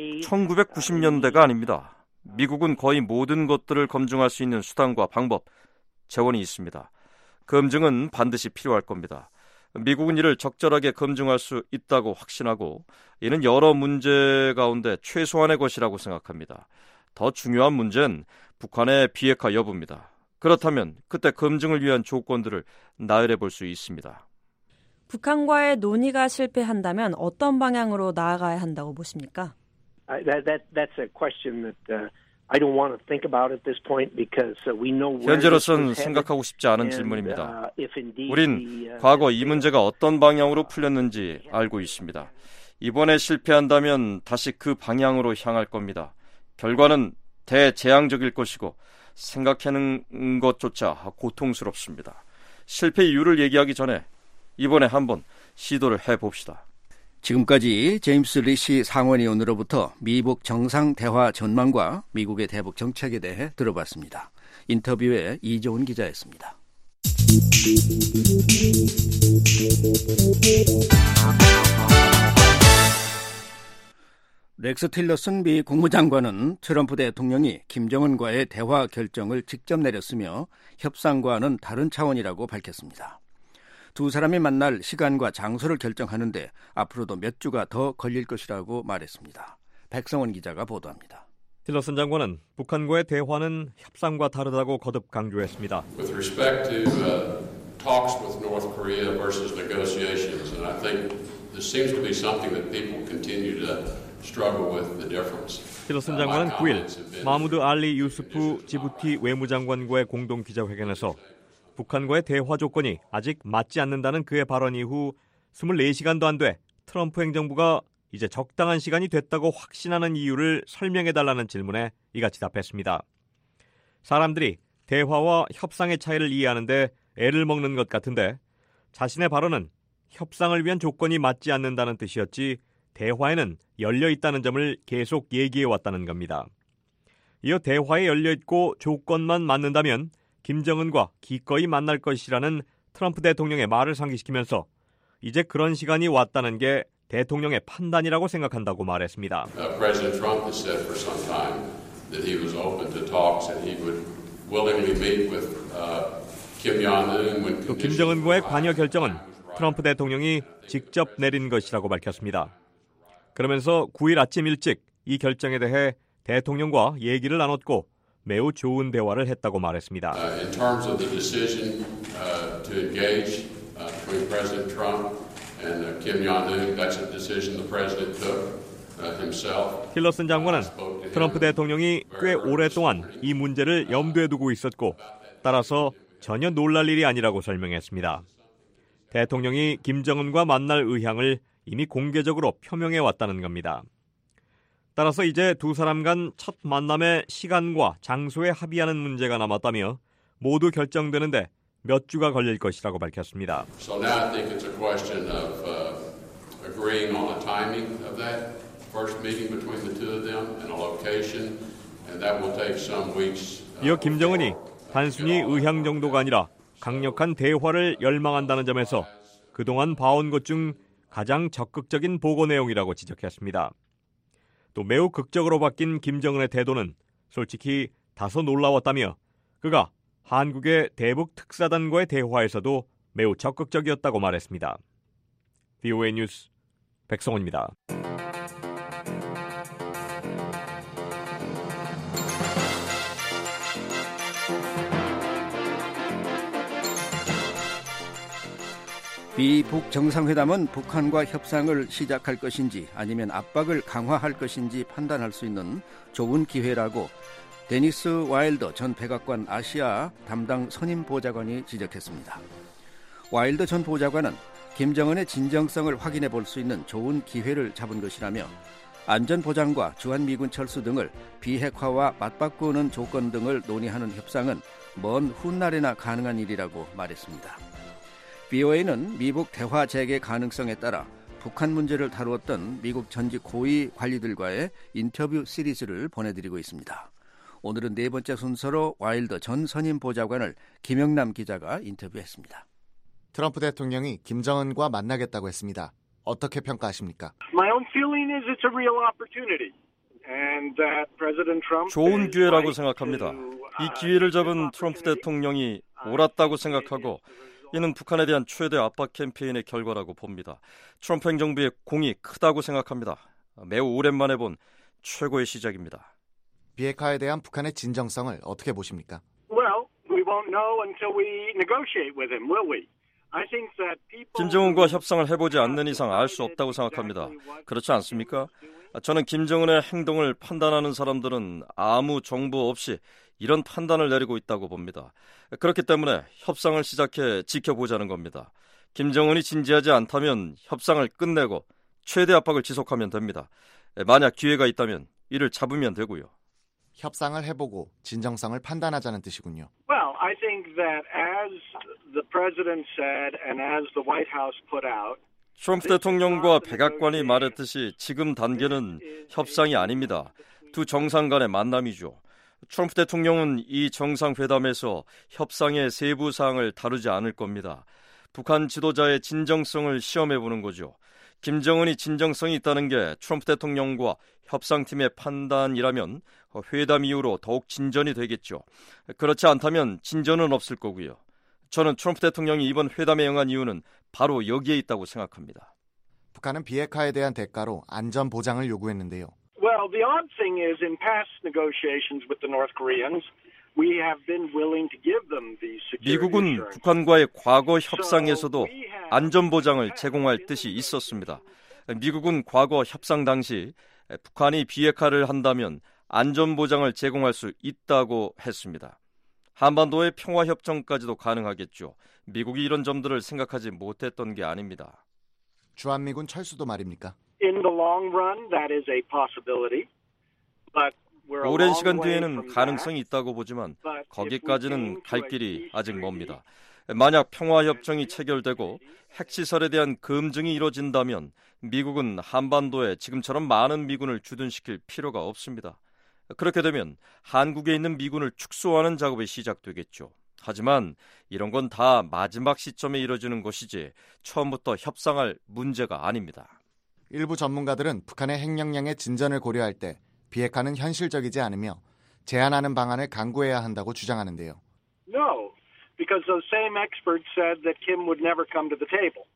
천구백구십 년대가 아닙니다. 미국은 거의 모든 것들을 검증할 수 있는 수단과 방법, 재원이 있습니다. 검증은 반드시 필요할 겁니다. 미국은 이를 적절하게 검증할 수 있다고 확신하고 이는 여러 문제 가운데 최소한의 것이라고 생각합니다. 더 중요한 문제는 북한의 비핵화 여부입니다. 그렇다면 그때 검증을 위한 조건들을 나열해 볼 수 있습니다. 북한과의 논의가 실패한다면 어떤 방향으로 나아가야 한다고 보십니까? That, that, that's a question that uh, I don't want to think about at this point because we know where 현재로선 생각하고 싶지 않은 질문입니다. 우린 과거 이 문제가 어떤 방향으로 풀렸는지 알고 있습니다. 이번에 실패한다면 다시 그 방향으로 향할 겁니다. 결과는 대재앙적일 것이고 생각하는 것조차 고통스럽습니다. 실패 이유를 얘기하기 전에 이번에 한번 시도를 해봅시다. 지금까지 제임스 리시 상원의원으로부터 미북 정상 대화 전망과 미국의 대북 정책에 대해 들어봤습니다. 인터뷰에 이종훈 기자였습니다. 렉스 틸러슨 미 국무장관은 트럼프 대통령이 김정은과의 대화 결정을 직접 내렸으며 협상과는 다른 차원이라고 밝혔습니다. 두 사람이 만날 시간과 장소를 결정하는데 앞으로도 몇 주가 더 걸릴 것이라고 말했습니다. 백성원 기자가 보도합니다. 틸러슨 장관은 북한과의 대화는 협상과 다르다고 거듭 강조했습니다. With respect to uh, talks with North Korea versus negotiations, and I think this seems to be something that people continue to struggle with the difference. 틸러슨 장관은 구 일 마무드 알리 유스프 지부티 외무장관과의 공동 기자회견에서 북한과의 대화 조건이 아직 맞지 않는다는 그의 발언 이후 이십사 시간도 안 돼 트럼프 행정부가 이제 적당한 시간이 됐다고 확신하는 이유를 설명해달라는 질문에 이같이 답했습니다. 사람들이 대화와 협상의 차이를 이해하는데 애를 먹는 것 같은데 자신의 발언은 협상을 위한 조건이 맞지 않는다는 뜻이었지 대화에는 열려있다는 점을 계속 얘기해왔다는 겁니다. 이어 대화에 열려있고 조건만 맞는다면 김정은과 기꺼이 만날 것이라는 트럼프 대통령의 말을 상기시키면서 이제 그런 시간이 왔다는 게 대통령의 판단이라고 생각한다고 말했습니다. Uh, President Trump has said for some time that he was open to talks and he would willingly meet with uh, Kim Jong-un when 또 김정은과의 관여 결정은 트럼프 대통령이 직접 내린 것이라고 밝혔습니다. 그러면서 구 일 아침 일찍 이 결정에 대해 대통령과 얘기를 나눴고 매우 좋은 대화를 했다고 말했습니다. Uh, in terms of the decision uh, to engage uh, between President Trump and uh, Kim Jong-un, that's a decision the president took uh, himself. 틸러슨 장관은 트럼프 대통령이 꽤 오랫동안 이 문제를 염두에 두고 있었고 따라서 전혀 놀랄 일이 아니라고 설명했습니다. 대통령이 김정은과 만날 의향을 이미 공개적으로 표명해 왔다는 겁니다. 따라서 이제 두 사람 간 첫 만남의 시간과 장소에 합의하는 문제가 남았다며 모두 결정되는데 몇 주가 걸릴 것이라고 밝혔습니다. So now I think it's a question of uh, agreeing on the timing of that first meeting between the two of them and a location, and that will take some weeks. Uh, 이어 김정은이 단순히 의향 정도가 아니라 강력한 대화를 열망한다는 점에서 그동안 봐온 것 중 가장 적극적인 보고 내용이라고 지적했습니다. 또 매우 극적으로 바뀐 김정은의 태도는 솔직히 다소 놀라웠다며 그가 한국의 대북 특사단과의 대화에서도 매우 적극적이었다고 말했습니다. 브이오에이 뉴스 백성원입니다. 미북 정상회담은 북한과 협상을 시작할 것인지 아니면 압박을 강화할 것인지 판단할 수 있는 좋은 기회라고 데니스 와일더 전 백악관 아시아 담당 선임 보좌관이 지적했습니다. 와일더 전 보좌관은 김정은의 진정성을 확인해 볼 수 있는 좋은 기회를 잡은 것이라며 안전보장과 주한미군 철수 등을 비핵화와 맞바꾸는 조건 등을 논의하는 협상은 먼 훗날에나 가능한 일이라고 말했습니다. 브이오에이는 미북 대화 재개 가능성에 따라 북한 문제를 다루었던 미국 전직 고위 관리들과의 인터뷰 시리즈를 보내드리고 있습니다. 오늘은 네 번째 순서로 와일더 전 선임 보좌관을 김영남 기자가 인터뷰했습니다. 트럼프 대통령이 김정은과 만나겠다고 했습니다. 어떻게 평가하십니까? My own feeling is it's a real opportunity. And that President Trump 좋은 기회라고 생각합니다. 이 기회를 잡은 트럼프 대통령이 옳았다고 생각하고 이는 북한에 대한 최대 압박 캠페인의 결과라고 봅니다. 트럼프 행정부의 공이 크다고 생각합니다. 매우 오랜만에 본 최고의 시작입니다. 비핵화에 대한 북한의 진정성을 어떻게 보십니까? Well, we won't know until we negotiate with him, will we? I think that people 김정은과 협상을 해보지 않는 이상 알 수 없다고 생각합니다. 그렇지 않습니까? 저는 김정은의 행동을 판단하는 사람들은 아무 정보 없이 이런 판단을 내리고 있다고 봅니다. 그렇기 때문에 협상을 시작해 지켜보자는 겁니다. 김정은이 진지하지 않다면 협상을 끝내고 최대 압박을 지속하면 됩니다. 만약 기회가 있다면 이를 잡으면 되고요. 협상을 해보고 진정성을 판단하자는 뜻이군요. Well, I think that as the president said and as the White House put out, 트럼프 대통령과 백악관이 말했듯이 지금 단계는 협상이 아닙니다. 두 정상 간의 만남이죠. 트럼프 대통령은 이 정상회담에서 협상의 세부 사항을 다루지 않을 겁니다. 북한 지도자의 진정성을 시험해보는 거죠. 김정은이 진정성이 있다는 게 트럼프 대통령과 협상팀의 판단이라면 회담 이후로 더욱 진전이 되겠죠. 그렇지 않다면 진전은 없을 거고요. 저는 트럼프 대통령이 이번 회담에 응한 이유는 바로 여기에 있다고 생각합니다. 북한은 비핵화에 대한 대가로 안전 보장을 요구했는데요. Well, the odd thing is in past negotiations with the North Koreans, we have been willing to give them the security 미국은 assurance. 북한과의 과거 협상에서도 안전 보장을 제공할 뜻이 있었습니다. 미국은 과거 협상 당시 북한이 비핵화를 한다면 안전 보장을 제공할 수 있다고 했습니다. 한반도의 평화 협정까지도 가능하겠죠. 미국이 이런 점들을 생각하지 못했던 게 아닙니다. 주한미군 철수도 말입니까? In the long run, that is a possibility. But we're a 오랜 long 시간 way 뒤에는 from 가능성이 있다고 보지만 But 거기까지는 갈 길이 아직 멉니다. 만약 평화협정이 체결되고 핵시설에 대한 검증이 이뤄진다면 미국은 한반도에 지금처럼 많은 미군을 주둔시킬 필요가 없습니다. 그렇게 되면 한국에 있는 미군을 축소하는 작업이 시작되겠죠. 하지만 이런 건 다 마지막 시점에 이뤄지는 것이지 처음부터 협상할 문제가 아닙니다. 일부 전문가들은 북한의 핵역량의 진전을 고려할 때 비핵화는 현실적이지 않으며 제한하는 방안을 강구해야 한다고 주장하는데요. No, because those same experts said that Kim would never come to the table.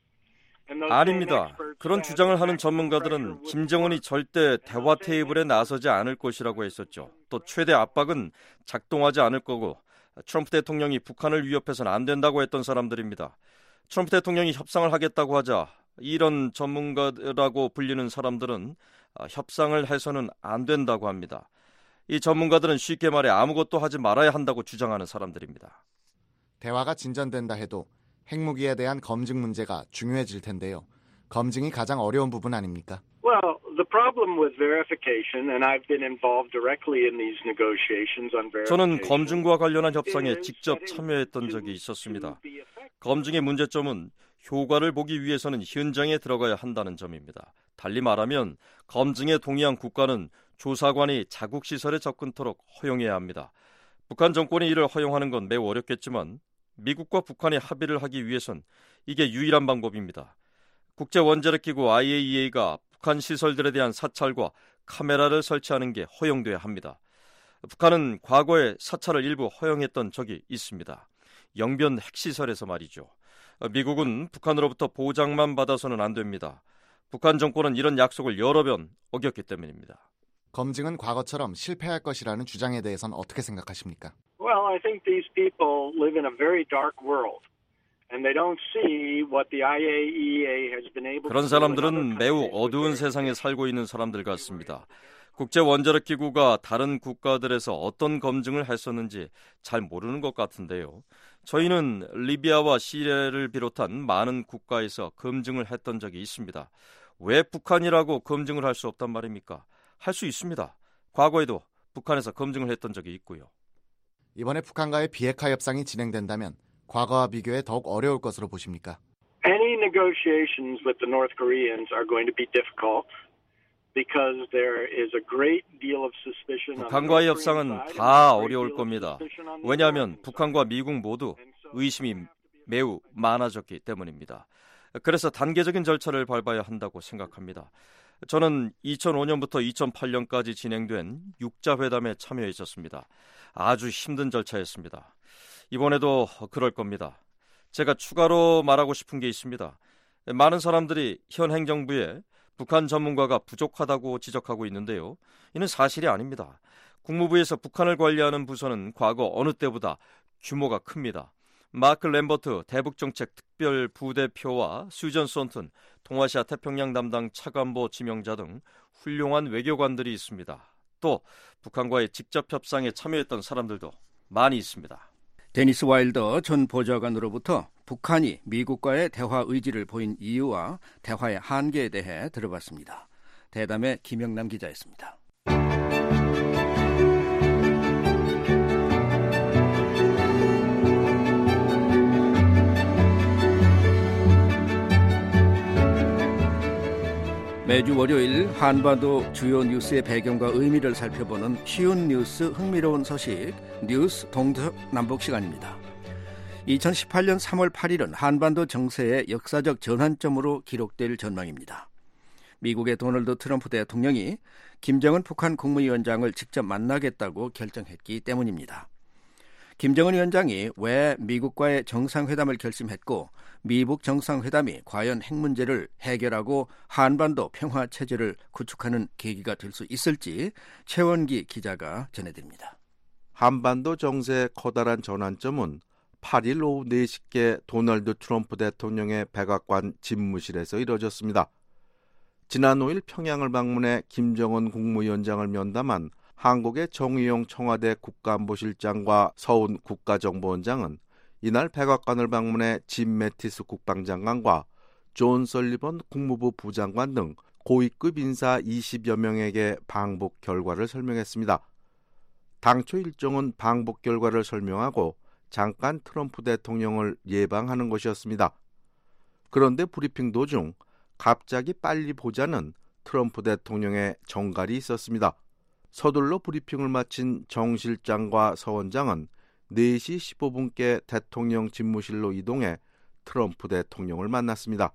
아닙니다. 그런 주장을 하는 전문가들은 김정은이 절대 대화 테이블에 나서지 않을 것이라고 했었죠. 또 최대 압박은 작동하지 않을 거고 트럼프 대통령이 북한을 위협해서는 안 된다고 했던 사람들입니다. 트럼프 대통령이 협상을 하겠다고 하자 이런 전문가라고 불리는 사람들은 협상을 해서는 안 된다고 합니다. 이 전문가들은 쉽게 말해 아무것도 하지 말아야 한다고 주장하는 사람들입니다. 대화가 진전된다 해도 핵무기에 대한 검증 문제가 중요해질 텐데요. 검증이 가장 어려운 부분 아닙니까? Well, the problem with verification, and I've been involved directly in these negotiations on verification. 저는 검증과 관련한 협상에 직접 참여했던 적이 있었습니다. 검증의 문제점은 효과를 보기 위해서는 현장에 들어가야 한다는 점입니다. 달리 말하면 검증에 동의한 국가는 조사관이 자국 시설에 접근토록 허용해야 합니다. 북한 정권이 이를 허용하는 건 매우 어렵겠지만 미국과 북한이 합의를 하기 위해선 이게 유일한 방법입니다. 국제원자력기구 아이에이이에이가 북한 시설들에 대한 사찰과 카메라를 설치하는 게 허용돼야 합니다. 북한은 과거에 사찰을 일부 허용했던 적이 있습니다. 영변 핵시설에서 말이죠. 미국은 북한으로부터 보장만 받아서는 안 됩니다. 북한 정권은 이런 약속을 여러 번 어겼기 때문입니다. 검증은 과거처럼 실패할 것이라는 주장에 대해서는 어떻게 생각하십니까? Well, I think these people live in a very dark world. And they don't see what the 아이에이이에이 has been able to do. 그런 사람들은 매우 어두운 세상에 살고 있는 사람들 같습니다. 국제원자력기구가 다른 국가들에서 어떤 검증을 했었는지 잘 모르는 것 같은데요. 저희는 리비아와 시리아를 비롯한 많은 국가에서 검증을 했던 적이 있습니다. 왜 북한이라고 검증을 할 수 없단 말입니까? 할 수 있습니다. 과거에도 북한에서 검증을 했던 적이 있고요. 이번에 북한과의 비핵화 협상이 진행된다면 과거와 비교해 더욱 어려울 것으로 보십니까? Any negotiations with the North Koreans are going to be difficult because there is a great deal of suspicion. 북한과의 협상은 다 어려울 겁니다. 왜냐하면 북한과 미국 모두 의심이 매우 많아졌기 때문입니다. 그래서 단계적인 절차를 밟아야 한다고 생각합니다. 저는 이천오 년부터 이천팔 년까지 진행된 육자회담에 참여했었습니다. 아주 힘든 절차였습니다. 이번에도 그럴 겁니다. 제가 추가로 말하고 싶은 게 있습니다. 많은 사람들이 현 행정부에 북한 전문가가 부족하다고 지적하고 있는데요. 이는 사실이 아닙니다. 국무부에서 북한을 관리하는 부서는 과거 어느 때보다 규모가 큽니다. 마크 램버트 대북정책 특별부대표와 수전 손튼 동아시아 태평양 담당 차관보 지명자 등 훌륭한 외교관들이 있습니다. 또 북한과의 직접 협상에 참여했던 사람들도 많이 있습니다. 데니스 와일더 전 보좌관으로부터 북한이 미국과의 대화 의지를 보인 이유와 대화의 한계에 대해 들어봤습니다. 대담의 김영남 기자였습니다. 매주 월요일 한반도 주요 뉴스의 배경과 의미를 살펴보는 쉬운 뉴스 흥미로운 소식 뉴스 동서남북 시간입니다. 이천십팔 년 삼월 팔일은 한반도 정세의 역사적 전환점으로 기록될 전망입니다. 미국의 도널드 트럼프 대통령이 김정은 북한 국무위원장을 직접 만나겠다고 결정했기 때문입니다. 김정은 위원장이 왜 미국과의 정상회담을 결심했고 미북 정상회담이 과연 핵 문제를 해결하고 한반도 평화체제를 구축하는 계기가 될 수 있을지 최원기 기자가 전해드립니다. 한반도 정세의 커다란 전환점은 팔일 오후 네 시께 도널드 트럼프 대통령의 백악관 집무실에서 이뤄졌습니다. 지난 오일 평양을 방문해 김정은 국무위원장을 면담한 한국의 정의용 청와대 국가안보실장과 서훈 국가정보원장은 이날 백악관을 방문해 짐 매티스 국방장관과 존 설리번 국무부 부장관 등 고위급 인사 이십여 명에게 방북 결과를 설명했습니다. 당초 일정은 방북 결과를 설명하고 잠깐 트럼프 대통령을 예방하는 것이었습니다. 그런데 브리핑 도중 갑자기 빨리 보자는 트럼프 대통령의 정갈이 있었습니다. 서둘러 브리핑을 마친 정 실장과 서 원장은 네 시 십오 분께 대통령 집무실로 이동해 트럼프 대통령을 만났습니다.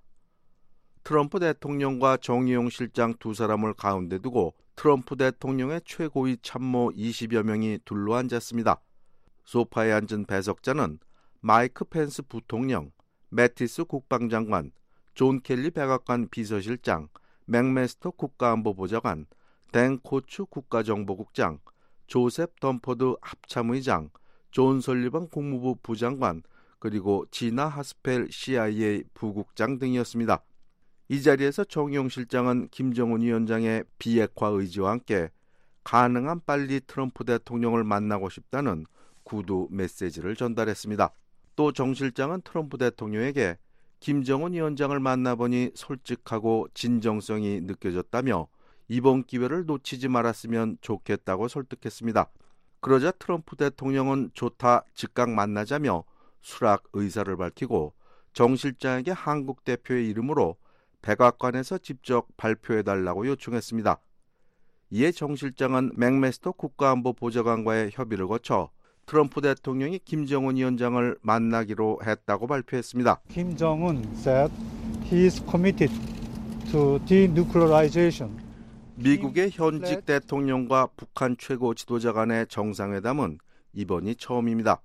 트럼프 대통령과 정의용 실장 두 사람을 가운데 두고 트럼프 대통령의 최고위 참모 이십여 명이 둘러앉았습니다. 소파에 앉은 배석자는 마이크 펜스 부통령, 매티스 국방장관, 존 켈리 백악관 비서실장, 맥메스터 국가안보보좌관, 댄 코츠 국가정보국장, 조셉 덤퍼드 합참의장, 존 설리번 국무부 부장관, 그리고 지나 하스펠 씨아이에이 부국장 등이었습니다. 이 자리에서 정의용 실장은 김정은 위원장의 비핵화 의지와 함께 가능한 빨리 트럼프 대통령을 만나고 싶다는 구두 메시지를 전달했습니다. 또 정 실장은 트럼프 대통령에게 김정은 위원장을 만나보니 솔직하고 진정성이 느껴졌다며 이번 기회를 놓치지 말았으면 좋겠다고 설득했습니다. 그러자 트럼프 대통령은 좋다, 즉각 만나자며 수락 의사를 밝히고 정 실장에게 한국 대표의 이름으로 백악관에서 직접 발표해달라고 요청했습니다. 이에 정 실장은 맥메스터 국가안보보좌관과의 협의를 거쳐 트럼프 대통령이 김정은 위원장을 만나기로 했다고 발표했습니다. Kim Jong-un said he is committed to denuclearization. 미국의 현직 대통령과 북한 최고 지도자 간의 정상회담은 이번이 처음입니다.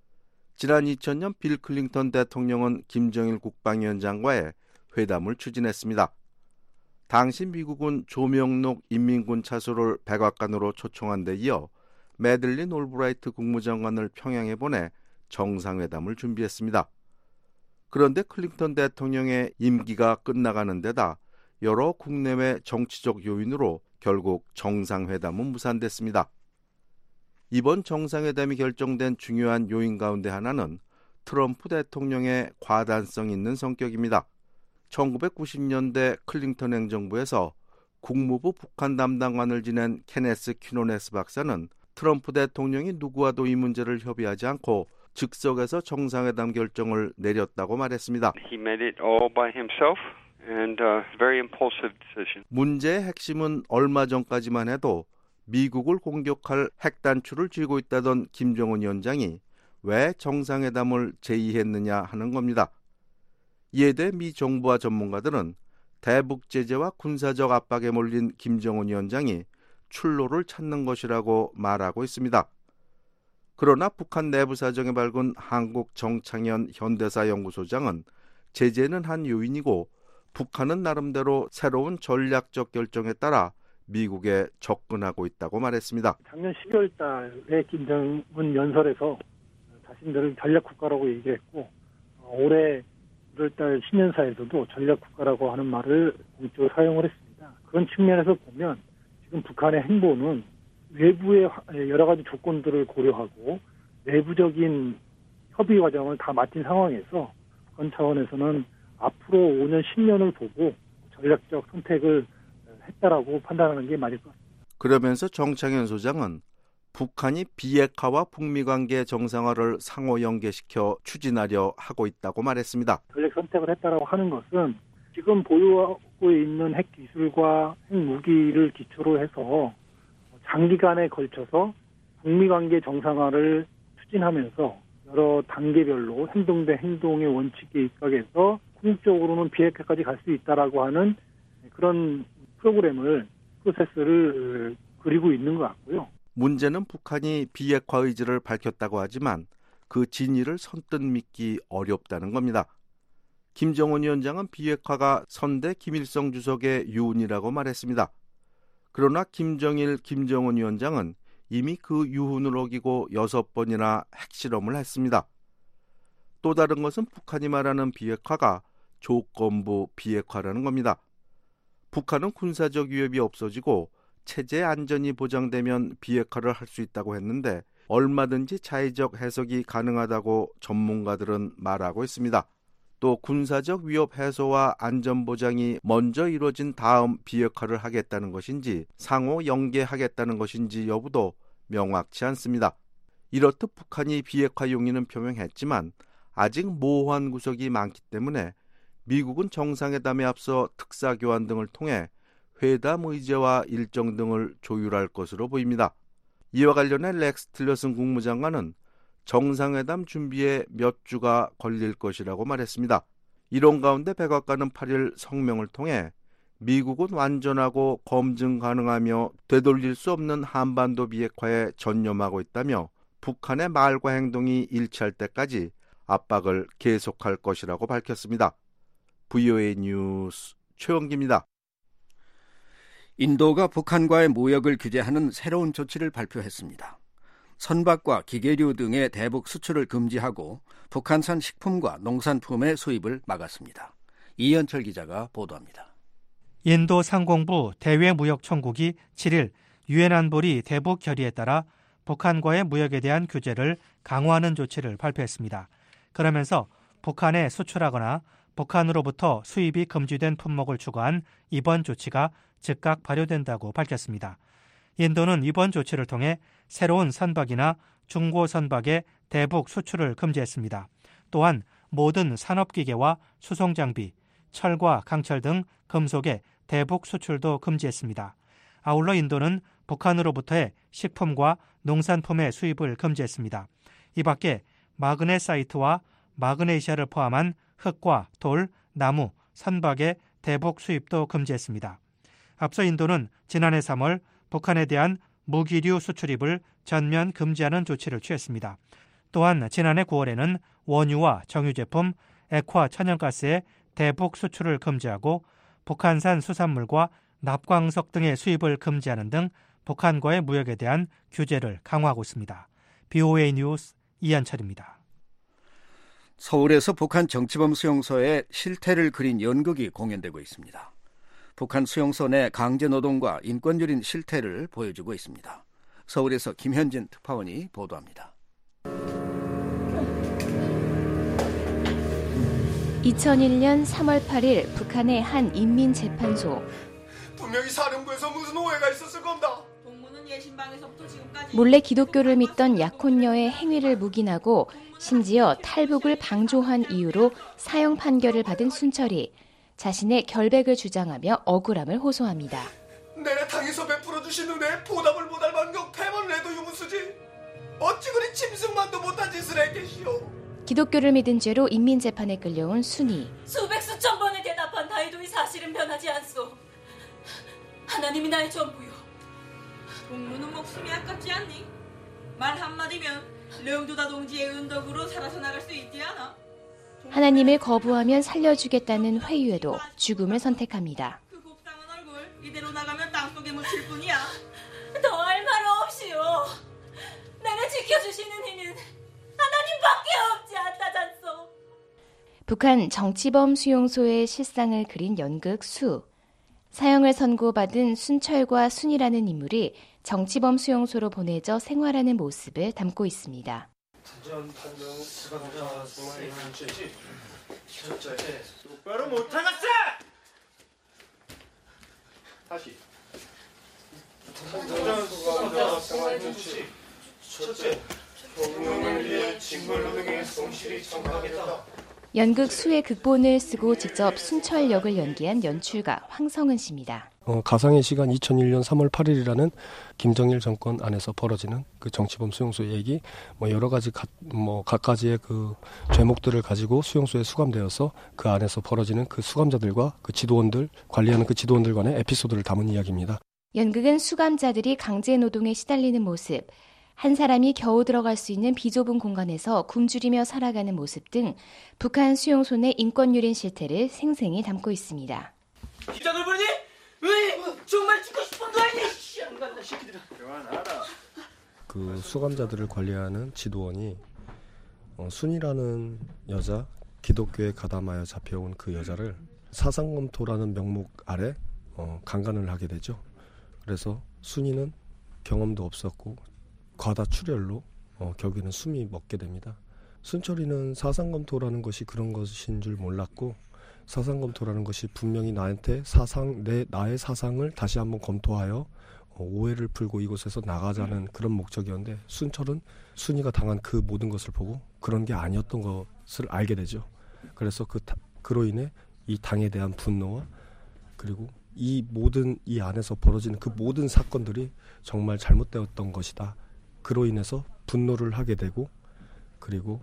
지난 이천 년 빌 클린턴 대통령은 김정일 국방위원장과의 회담을 추진했습니다. 당시 미국은 조명록 인민군 차수를 백악관으로 초청한 데 이어 매들린 올브라이트 국무장관을 평양에 보내 정상회담을 준비했습니다. 그런데 클린턴 대통령의 임기가 끝나가는 데다 여러 국내외 정치적 요인으로 결국 정상회담은 무산됐습니다. 이번 정상회담이 결정된 중요한 요인 가운데 하나는 트럼프 대통령의 과단성 있는 성격입니다. 천구백구십 년대 클린턴 행정부에서 국무부 북한 담당관을 지낸 케네스 퀴노네스 박사는 트럼프 대통령이 누구와도 이 문제를 협의하지 않고 즉석에서 정상회담 결정을 내렸다고 말했습니다. He made it all by himself and a very impulsive decision. 문제의 핵심은 얼마 전까지만 해도 미국을 공격할 핵 단추를 쥐고 있다던 김정은 위원장이 왜 정상회담을 제의했느냐 하는 겁니다. 이에 대해 미 정부와 전문가들은 대북 제재와 군사적 압박에 몰린 김정은 위원장이 출로를 찾는 것이라고 말하고 있습니다. 그러나 북한 내부 사정에 밝은 한국 정창현 현대사연구소장은 제재는 한 요인이고 북한은 나름대로 새로운 전략적 결정에 따라 미국에 접근하고 있다고 말했습니다. 작년 십이월 달에 김정은 연설에서 자신들을 전략국가라고 얘기했고 올해 일월 달 신년사에서도 전략국가라고 하는 말을 공적으로 사용을 했습니다. 그런 측면에서 보면 지금 북한의 행보는 외부의 여러 가지 조건들을 고려하고 내부적인 협의 과정을 다 마친 상황에서 북한 차원에서는 앞으로 오 년, 십 년을 보고 전략적 선택을 했다라고 판단하는 게 맞을 것 같습니다. 그러면서 정창현 소장은 북한이 비핵화와 북미 관계 정상화를 상호 연계시켜 추진하려 하고 있다고 말했습니다. 전략 선택을 했다라고 하는 것은 지금 보유하고 있는 핵 기술과 핵 무기를 기초로 해서 장기간에 걸쳐서 북미 관계 정상화를 추진하면서 여러 단계별로 행동 대 행동의 원칙에 입각해서 궁극적으로는 비핵화까지 갈 수 있다라고 하는 그런 프로그램을 프로세스를 그리고 있는 것 같고요. 문제는 북한이 비핵화 의지를 밝혔다고 하지만 그 진위를 선뜻 믿기 어렵다는 겁니다. 김정은 위원장은 비핵화가 선대 김일성 주석의 유훈이라고 말했습니다. 그러나 김정일, 김정은 위원장은 이미 그 유훈을 어기고 여섯 번이나 핵실험을 했습니다. 또 다른 것은 북한이 말하는 비핵화가 조건부 비핵화라는 겁니다. 북한은 군사적 위협이 없어지고 체제 안전이 보장되면 비핵화를 할 수 있다고 했는데 얼마든지 자의적 해석이 가능하다고 전문가들은 말하고 있습니다. 또 군사적 위협 해소와 안전 보장이 먼저 이루어진 다음 비핵화를 하겠다는 것인지 상호 연계하겠다는 것인지 여부도 명확치 않습니다. 이렇듯 북한이 비핵화 용의는 표명했지만 아직 모호한 구석이 많기 때문에 미국은 정상회담에 앞서 특사교환 등을 통해 회담 의제와 일정 등을 조율할 것으로 보입니다. 이와 관련해 렉스 틸러슨 국무장관은 정상회담 준비에 몇 주가 걸릴 것이라고 말했습니다. 이런 가운데 백악관은 팔 일 성명을 통해 미국은 완전하고 검증 가능하며 되돌릴 수 없는 한반도 비핵화에 전념하고 있다며 북한의 말과 행동이 일치할 때까지 압박을 계속할 것이라고 밝혔습니다. 브이오에이 뉴스 최원기입니다. 인도가 북한과의 무역을 규제하는 새로운 조치를 발표했습니다. 선박과 기계류 등의 대북 수출을 금지하고 북한산 식품과 농산품의 수입을 막았습니다. 이현철 기자가 보도합니다. 인도 상공부 대외무역총국이 칠 일 유엔 안보리 대북 결의에 따라 북한과의 무역에 대한 규제를 강화하는 조치를 발표했습니다. 그러면서 북한에 수출하거나 북한으로부터 수입이 금지된 품목을 추가한 이번 조치가 즉각 발효된다고 밝혔습니다. 인도는 이번 조치를 통해 새로운 선박이나 중고 선박의 대북 수출을 금지했습니다. 또한 모든 산업기계와 수송장비, 철과 강철 등 금속의 대북 수출도 금지했습니다. 아울러 인도는 북한으로부터의 식품과 농산품의 수입을 금지했습니다. 이 밖에 마그네사이트와 마그네시아를 포함한 흙과 돌, 나무, 선박의 대북 수입도 금지했습니다. 앞서 인도는 지난해 삼월 북한에 대한 무기류 수출입을 전면 금지하는 조치를 취했습니다. 또한 지난해 구월에는 원유와 정유제품, 액화 천연가스의 대북 수출을 금지하고 북한산 수산물과 납광석 등의 수입을 금지하는 등 북한과의 무역에 대한 규제를 강화하고 있습니다. 브이오에이 뉴스 이한철입니다. 서울에서 북한 정치범 수용소의 실태를 그린 연극이 공연되고 있습니다. 북한 수용소 내 강제노동과 인권유린 실태를 보여주고 있습니다. 서울에서 김현진 특파원이 보도합니다. 이천일 년 삼월 팔일 북한의 한 인민재판소. 분명히 사령부에서 무슨 오해가 있었을 겁니다. 동무는 예신방에서부터 지금까지 몰래 기독교를 믿던 약혼녀의 행위를 묵인하고 심지어 탈북을 방조한 이유로 사형 판결을 받은 순철이 자신의 결백을 주장하며 억울함을 호소합니다. 내내 당에서 베풀어주신 은혜에 보답을 못할 만큼 패만 해도 유무수지. 어찌 그리 짐승만도 못한 짓을 했겠시오. 기독교를 믿은 죄로 인민재판에 끌려온 순이. 수백 수천 번에 대답한 다이도 이 사실은 변하지 않소. 하나님이 나의 전부요. 동무는 목숨이 아깝지 않니? 말 한마디면 르옹도다 동지의 은덕으로 살아서 나갈 수 있지 않아? 하나님을 거부하면 살려주겠다는 회유에도 죽음을 선택합니다. 그 곱상한 얼굴 이대로 나가면 땅속에 묻힐 뿐이야. 더할 말 없이요. 나를 지켜주시는 이는 하나님밖에 없지 않다잖소. 북한 정치범 수용소의 실상을 그린 연극 수. 사형을 선고받은 순철과 순이라는 인물이 정치범 수용소로 보내져 생활하는 모습을 담고 있습니다. 똑바로 못하겠어! 다시. 첫째, 경영을 위해 징벌노동의 성실히 청하겠다. 연극 수의 극본을 쓰고 직접 순철 역을 연기한 연출가 황성은 씨입니다. 어, 가상의 시간 이천일 년 삼월 팔일이라는 김정일 정권 안에서 벌어지는 그 정치범 수용소 얘기, 뭐 여러 가지 가, 뭐 각가지의 그 죄목들을 가지고 수용소에 수감되어서 그 안에서 벌어지는 그 수감자들과 그 지도원들, 관리하는 그 지도원들 간의 에피소드를 담은 이야기입니다. 연극은 수감자들이 강제 노동에 시달리는 모습, 한 사람이 겨우 들어갈 수 있는 비좁은 공간에서 굶주리며 살아가는 모습 등 북한 수용소 내 인권 유린 실태를 생생히 담고 있습니다. 입장을 보니 왜 정말 죽고 싶은 거 아니야? 안 간다 새끼들아. 그만하라. 그 수감자들을 관리하는 지도원이 어, 순이라는 여자, 기독교에 가담하여 잡혀온 그 여자를 사상검토라는 명목 아래 어, 강간을 하게 되죠. 그래서 순이는 경험도 없었고 과다 출혈로 어, 결국에는 숨이 멎게 됩니다. 순철이는 사상검토라는 것이 그런 것인 줄 몰랐고, 사상검토라는 것이 분명히 나한테 사상, 내, 나의 사상을 다시 한번 검토하여 어, 오해를 풀고 이곳에서 나가자는 그런 목적이었는데, 순철은 순이가 당한 그 모든 것을 보고 그런 게 아니었던 것을 알게 되죠. 그래서 그, 그로 인해 이 당에 대한 분노와 그리고 이 모든 이 안에서 벌어지는 그 모든 사건들이 정말 잘못되었던 것이다. 그로 인해서 분노를 하게 되고 그리고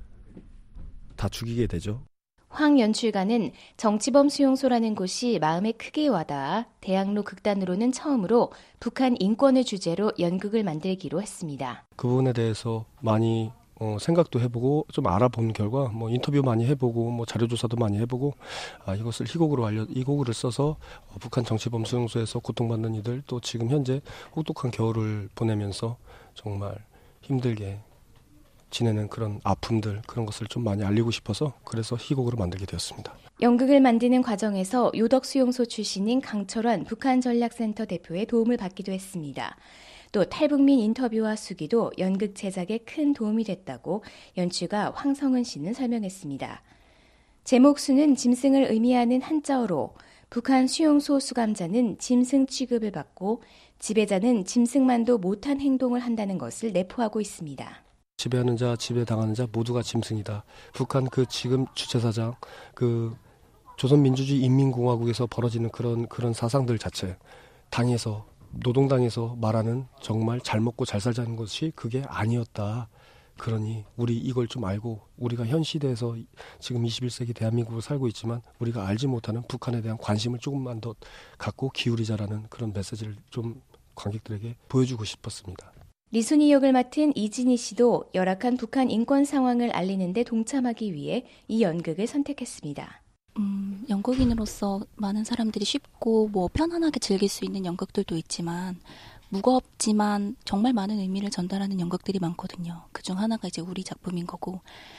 다 죽이게 되죠. 황 연출가는 정치범 수용소라는 곳이 마음에 크게 와닿아 대학로 극단으로는 처음으로 북한 인권을 주제로 연극을 만들기로 했습니다. 그 부분에 대해서 많이 어, 생각도 해보고 좀 알아본 결과 뭐 인터뷰 많이 해보고 뭐 자료조사도 많이 해보고 아, 이것을 희곡으로 알려 이 곡을 써서 어, 북한 정치범 수용소에서 고통받는 이들 또 지금 현재 혹독한 겨울을 보내면서 정말 힘들게 지내는 그런 아픔들 그런 것을 좀 많이 알리고 싶어서 그래서 희곡으로 만들게 되었습니다. 연극을 만드는 과정에서 요덕 수용소 출신인 강철환 북한 전략센터 대표의 도움을 받기도 했습니다. 또 탈북민 인터뷰와 수기도 연극 제작에 큰 도움이 됐다고 연출가 황성은 씨는 설명했습니다. 제목 수는 짐승을 의미하는 한자어로 북한 수용소 수감자는 짐승 취급을 받고 지배자는 짐승만도 못한 행동을 한다는 것을 내포하고 있습니다. 지배하는 자, 지배당하는 자 모두가 짐승이다. 북한 그 지금 주체사장, 그 조선민주주의 인민공화국에서 벌어지는 그런 그런 사상들 자체, 당에서 노동당에서 말하는 정말 잘 먹고 잘 살자는 것이 그게 아니었다. 그러니 우리 이걸 좀 알고 우리가 현 시대에서 지금 이십일 세기 대한민국을 살고 있지만 우리가 알지 못하는 북한에 대한 관심을 조금만 더 갖고 기울이자라는 그런 메시지를 좀 관객들에게 보여주고 싶었습니다. 리순이 역을 맡은 이진희 씨도 열악한 북한 인권 상황을 알리는 데 동참하기 위해 이 연극을 선택했습니다. 음, 연극인으로서 많은 사람들이 쉽고 뭐 편안하게 즐길 수 있는 연극들도 있지만 무겁지만 정말 많은 의미를 전달하는 연극들이 많거든요. 그중 하나가 이제 우리 작품인 거고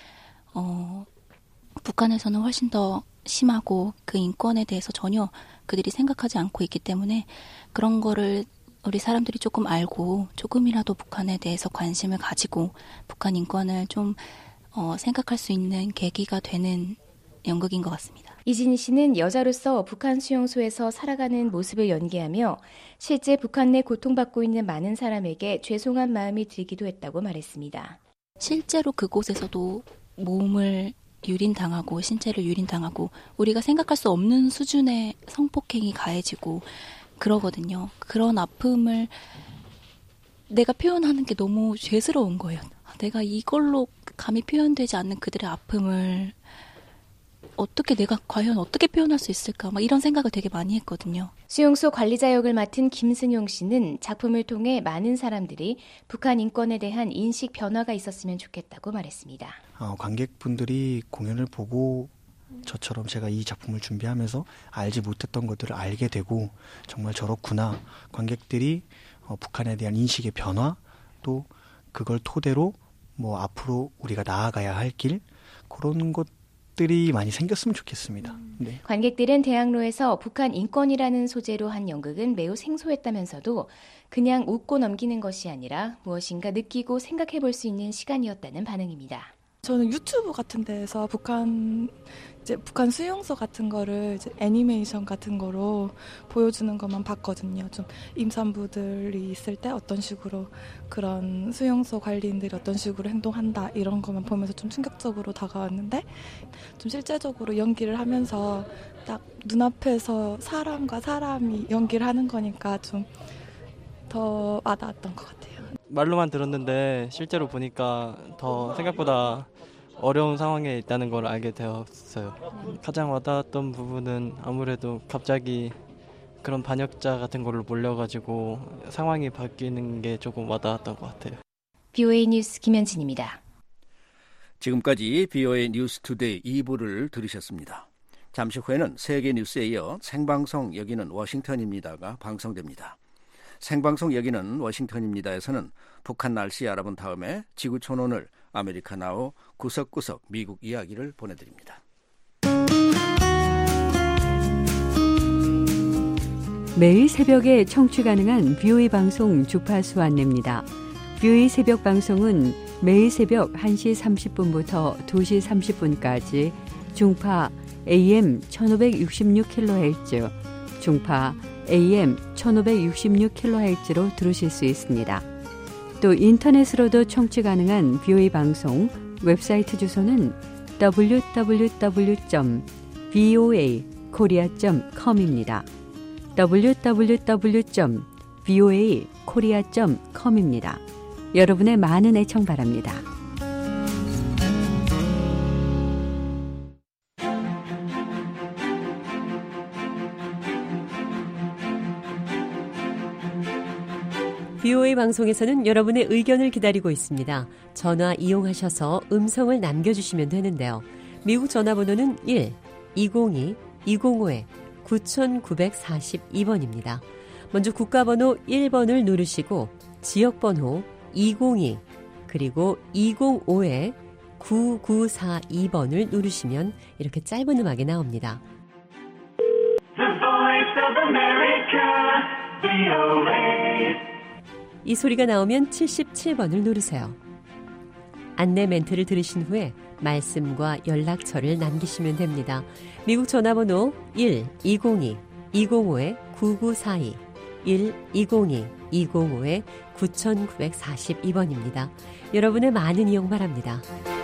어, 북한에서는 훨씬 더 심하고 그 인권에 대해서 전혀 그들이 생각하지 않고 있기 때문에 그런 거를 우리 사람들이 조금 알고 조금이라도 북한에 대해서 관심을 가지고 북한 인권을 좀 어, 생각할 수 있는 계기가 되는 연극인 것 같습니다. 이진희 씨는 여자로서 북한 수용소에서 살아가는 모습을 연기하며 실제 북한 내 고통받고 있는 많은 사람에게 죄송한 마음이 들기도 했다고 말했습니다. 실제로 그곳에서도 몸을 유린당하고 신체를 유린당하고 우리가 생각할 수 없는 수준의 성폭행이 가해지고 그러거든요. 그런 아픔을 내가 표현하는 게 너무 죄스러운 거예요. 내가 이걸로 감히 표현되지 않는 그들의 아픔을 어떻게 내가 과연 어떻게 표현할 수 있을까 막 이런 생각을 되게 많이 했거든요. 수용소 관리자 역을 맡은 김승용 씨는 작품을 통해 많은 사람들이 북한 인권에 대한 인식 변화가 있었으면 좋겠다고 말했습니다. 어, 관객분들이 공연을 보고 저처럼 제가 이 작품을 준비하면서 알지 못했던 것들을 알게 되고 정말 저렇구나. 관객들이 어, 북한에 대한 인식의 변화 또 그걸 토대로 뭐 앞으로 우리가 나아가야 할 길 그런 것들이 많이 생겼으면 좋겠습니다. 네. 관객들은 대학로에서 북한 인권이라는 소재로 한 연극은 매우 생소했다면서도 그냥 웃고 넘기는 것이 아니라 무엇인가 느끼고 생각해 볼 수 있는 시간이었다는 반응입니다. 저는 유튜브 같은 데에서 북한 이제 북한 수용소 같은 거를 이제 애니메이션 같은 거로 보여주는 것만 봤거든요. 좀 임산부들이 있을 때 어떤 식으로 그런 수용소 관리인들이 어떤 식으로 행동한다 이런 것만 보면서 좀 충격적으로 다가왔는데 좀 실제적으로 연기를 하면서 딱 눈앞에서 사람과 사람이 연기를 하는 거니까 좀 더 와닿았던 것 같아요. 말로만 들었는데 실제로 보니까 더 생각보다 어려운 상황에 있다는 걸 알게 되었어요. 가장 와닿았던 부분은 아무래도 갑자기 그런 반역자 같은 걸로 몰려가지고 상황이 바뀌는 게 조금 와닿았던 것 같아요. 비오에이 뉴스 김현진입니다. 지금까지 비오에이 뉴스 투데이 이 부를 들으셨습니다. 잠시 후에는 세계 뉴스에 이어 생방송 여기는 워싱턴입니다가 방송됩니다. 생방송 여기는 워싱턴입니다에서는 북한 날씨 알아본 다음에 지구촌 오늘 아메리카 나우 구석구석 미국 이야기를 보내드립니다. 매일 새벽에 청취 가능한 비오에이 방송 주파수 안내입니다. 비오에이 새벽 방송은 매일 새벽 한 시 삼십 분부터 두 시 삼십 분까지 중파 에이엠 천오백육십육 킬로헤르츠, 중파 에이엠 천오백육십육 킬로헤르츠로 들으실 수 있습니다. 또 인터넷으로도 청취 가능한 비오에이 방송 웹사이트 주소는 더블유 더블유 더블유 점 비오에이 코리아 점 컴입니다. 더블유 더블유 더블유 점 비오에이 코리아 점 컴입니다. 여러분의 많은 애청 바랍니다. 비오에이 방송에서는 여러분의 의견을 기다리고 있습니다. 전화 이용하셔서 음성을 남겨주시면 되는데요. 미국 전화번호는 일 이공이 이공오 구구사이 번입니다. 먼저 국가번호 일 번을 누르시고 지역번호 이공이 그리고 이공오 구구사이 번을 누르시면 이렇게 짧은 음악이 나옵니다. The Voice of America, 비오에이. 이 소리가 나오면 칠십칠 번을 누르세요. 안내 멘트를 들으신 후에 말씀과 연락처를 남기시면 됩니다. 미국 전화번호 일 이공이 이공오 구구사이 일 이공이 이공오 구구사이 번입니다. 여러분의 많은 이용 바랍니다.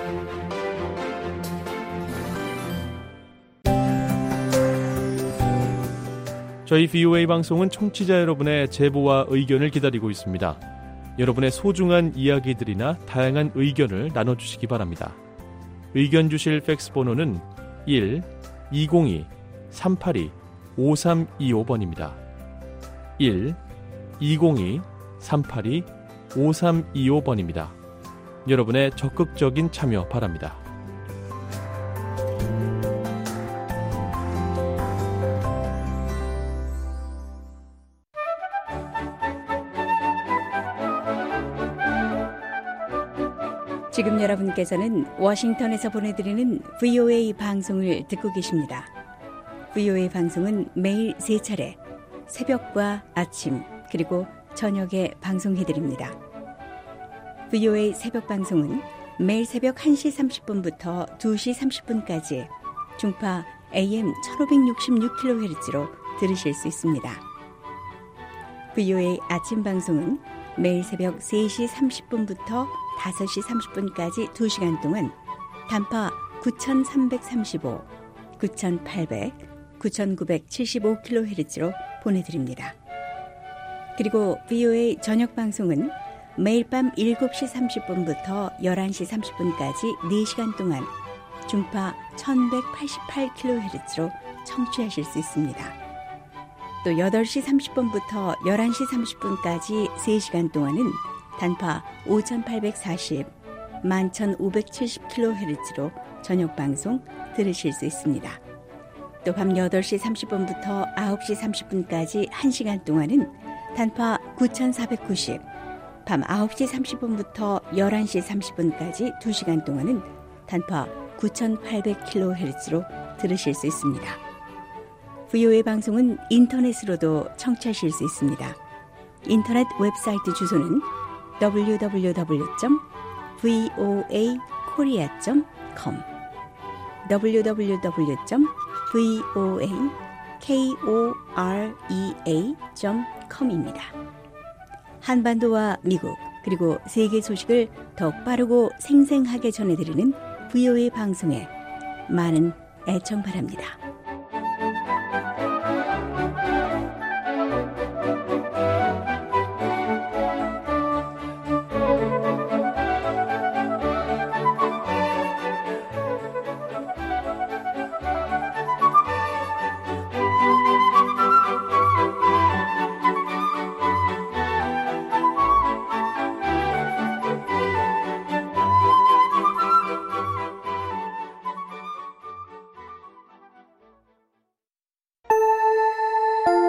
저희 비오에이 방송은 청취자 여러분의 제보와 의견을 기다리고 있습니다. 여러분의 소중한 이야기들이나 다양한 의견을 나눠주시기 바랍니다. 의견 주실 팩스 번호는 일 이공이 삼팔이 오삼이오 번입니다. 일 이공이 삼팔이 오삼이오 번입니다. 여러분의 적극적인 참여 바랍니다. 지금 여러분께서는 워싱턴에서 보내드리는 브이오에이 방송을 듣고 계십니다. 브이오에이 방송은 매일 세 차례 새벽과 아침 그리고 저녁에 방송해드립니다. 브이오에이 새벽 방송은 매일 새벽 한 시 삼십 분부터 두 시 삼십 분까지 중파 에이엠 천오백육십육 킬로헤르츠로 들으실 수 있습니다. 브이오에이 아침 방송은 매일 새벽 세 시 삼십 분부터 다섯 시 삼십 분까지 두 시간 동안 단파 구천삼백삼십오, 구천팔백, 구천구백칠십오 킬로헤르츠로 보내드립니다. 그리고 비오에이 저녁 방송은 매일 밤 일곱 시 삼십 분부터 열한 시 삼십 분까지 네 시간 동안 중파 천백팔십팔 킬로헤르츠로 청취하실 수 있습니다. 또 여덟 시 삼십 분부터 열한 시 삼십 분까지 세 시간 동안은 단파 오천팔백사십, 만 천오백칠십 킬로헤르츠로 저녁 방송 들으실 수 있습니다. 또 밤 여덟 시 삼십 분부터 아홉 시 삼십 분까지 한 시간 동안은 단파 구천사백구십, 밤 아홉 시 삼십 분부터 열한 시 삼십 분까지 두 시간 동안은 단파 구천팔백 킬로헤르츠로 들으실 수 있습니다. 브이오에이 방송은 인터넷으로도 청취하실 수 있습니다. 인터넷 웹사이트 주소는 더블유 더블유 더블유 점 브이오에이 코리아 점 컴 더블유 더블유 더블유 점 브이오에이 코리아 점 컴입니다. 한반도와 미국 그리고 세계 소식을 더 빠르고 생생하게 전해드리는 브이오에이 방송에 많은 애청 바랍니다.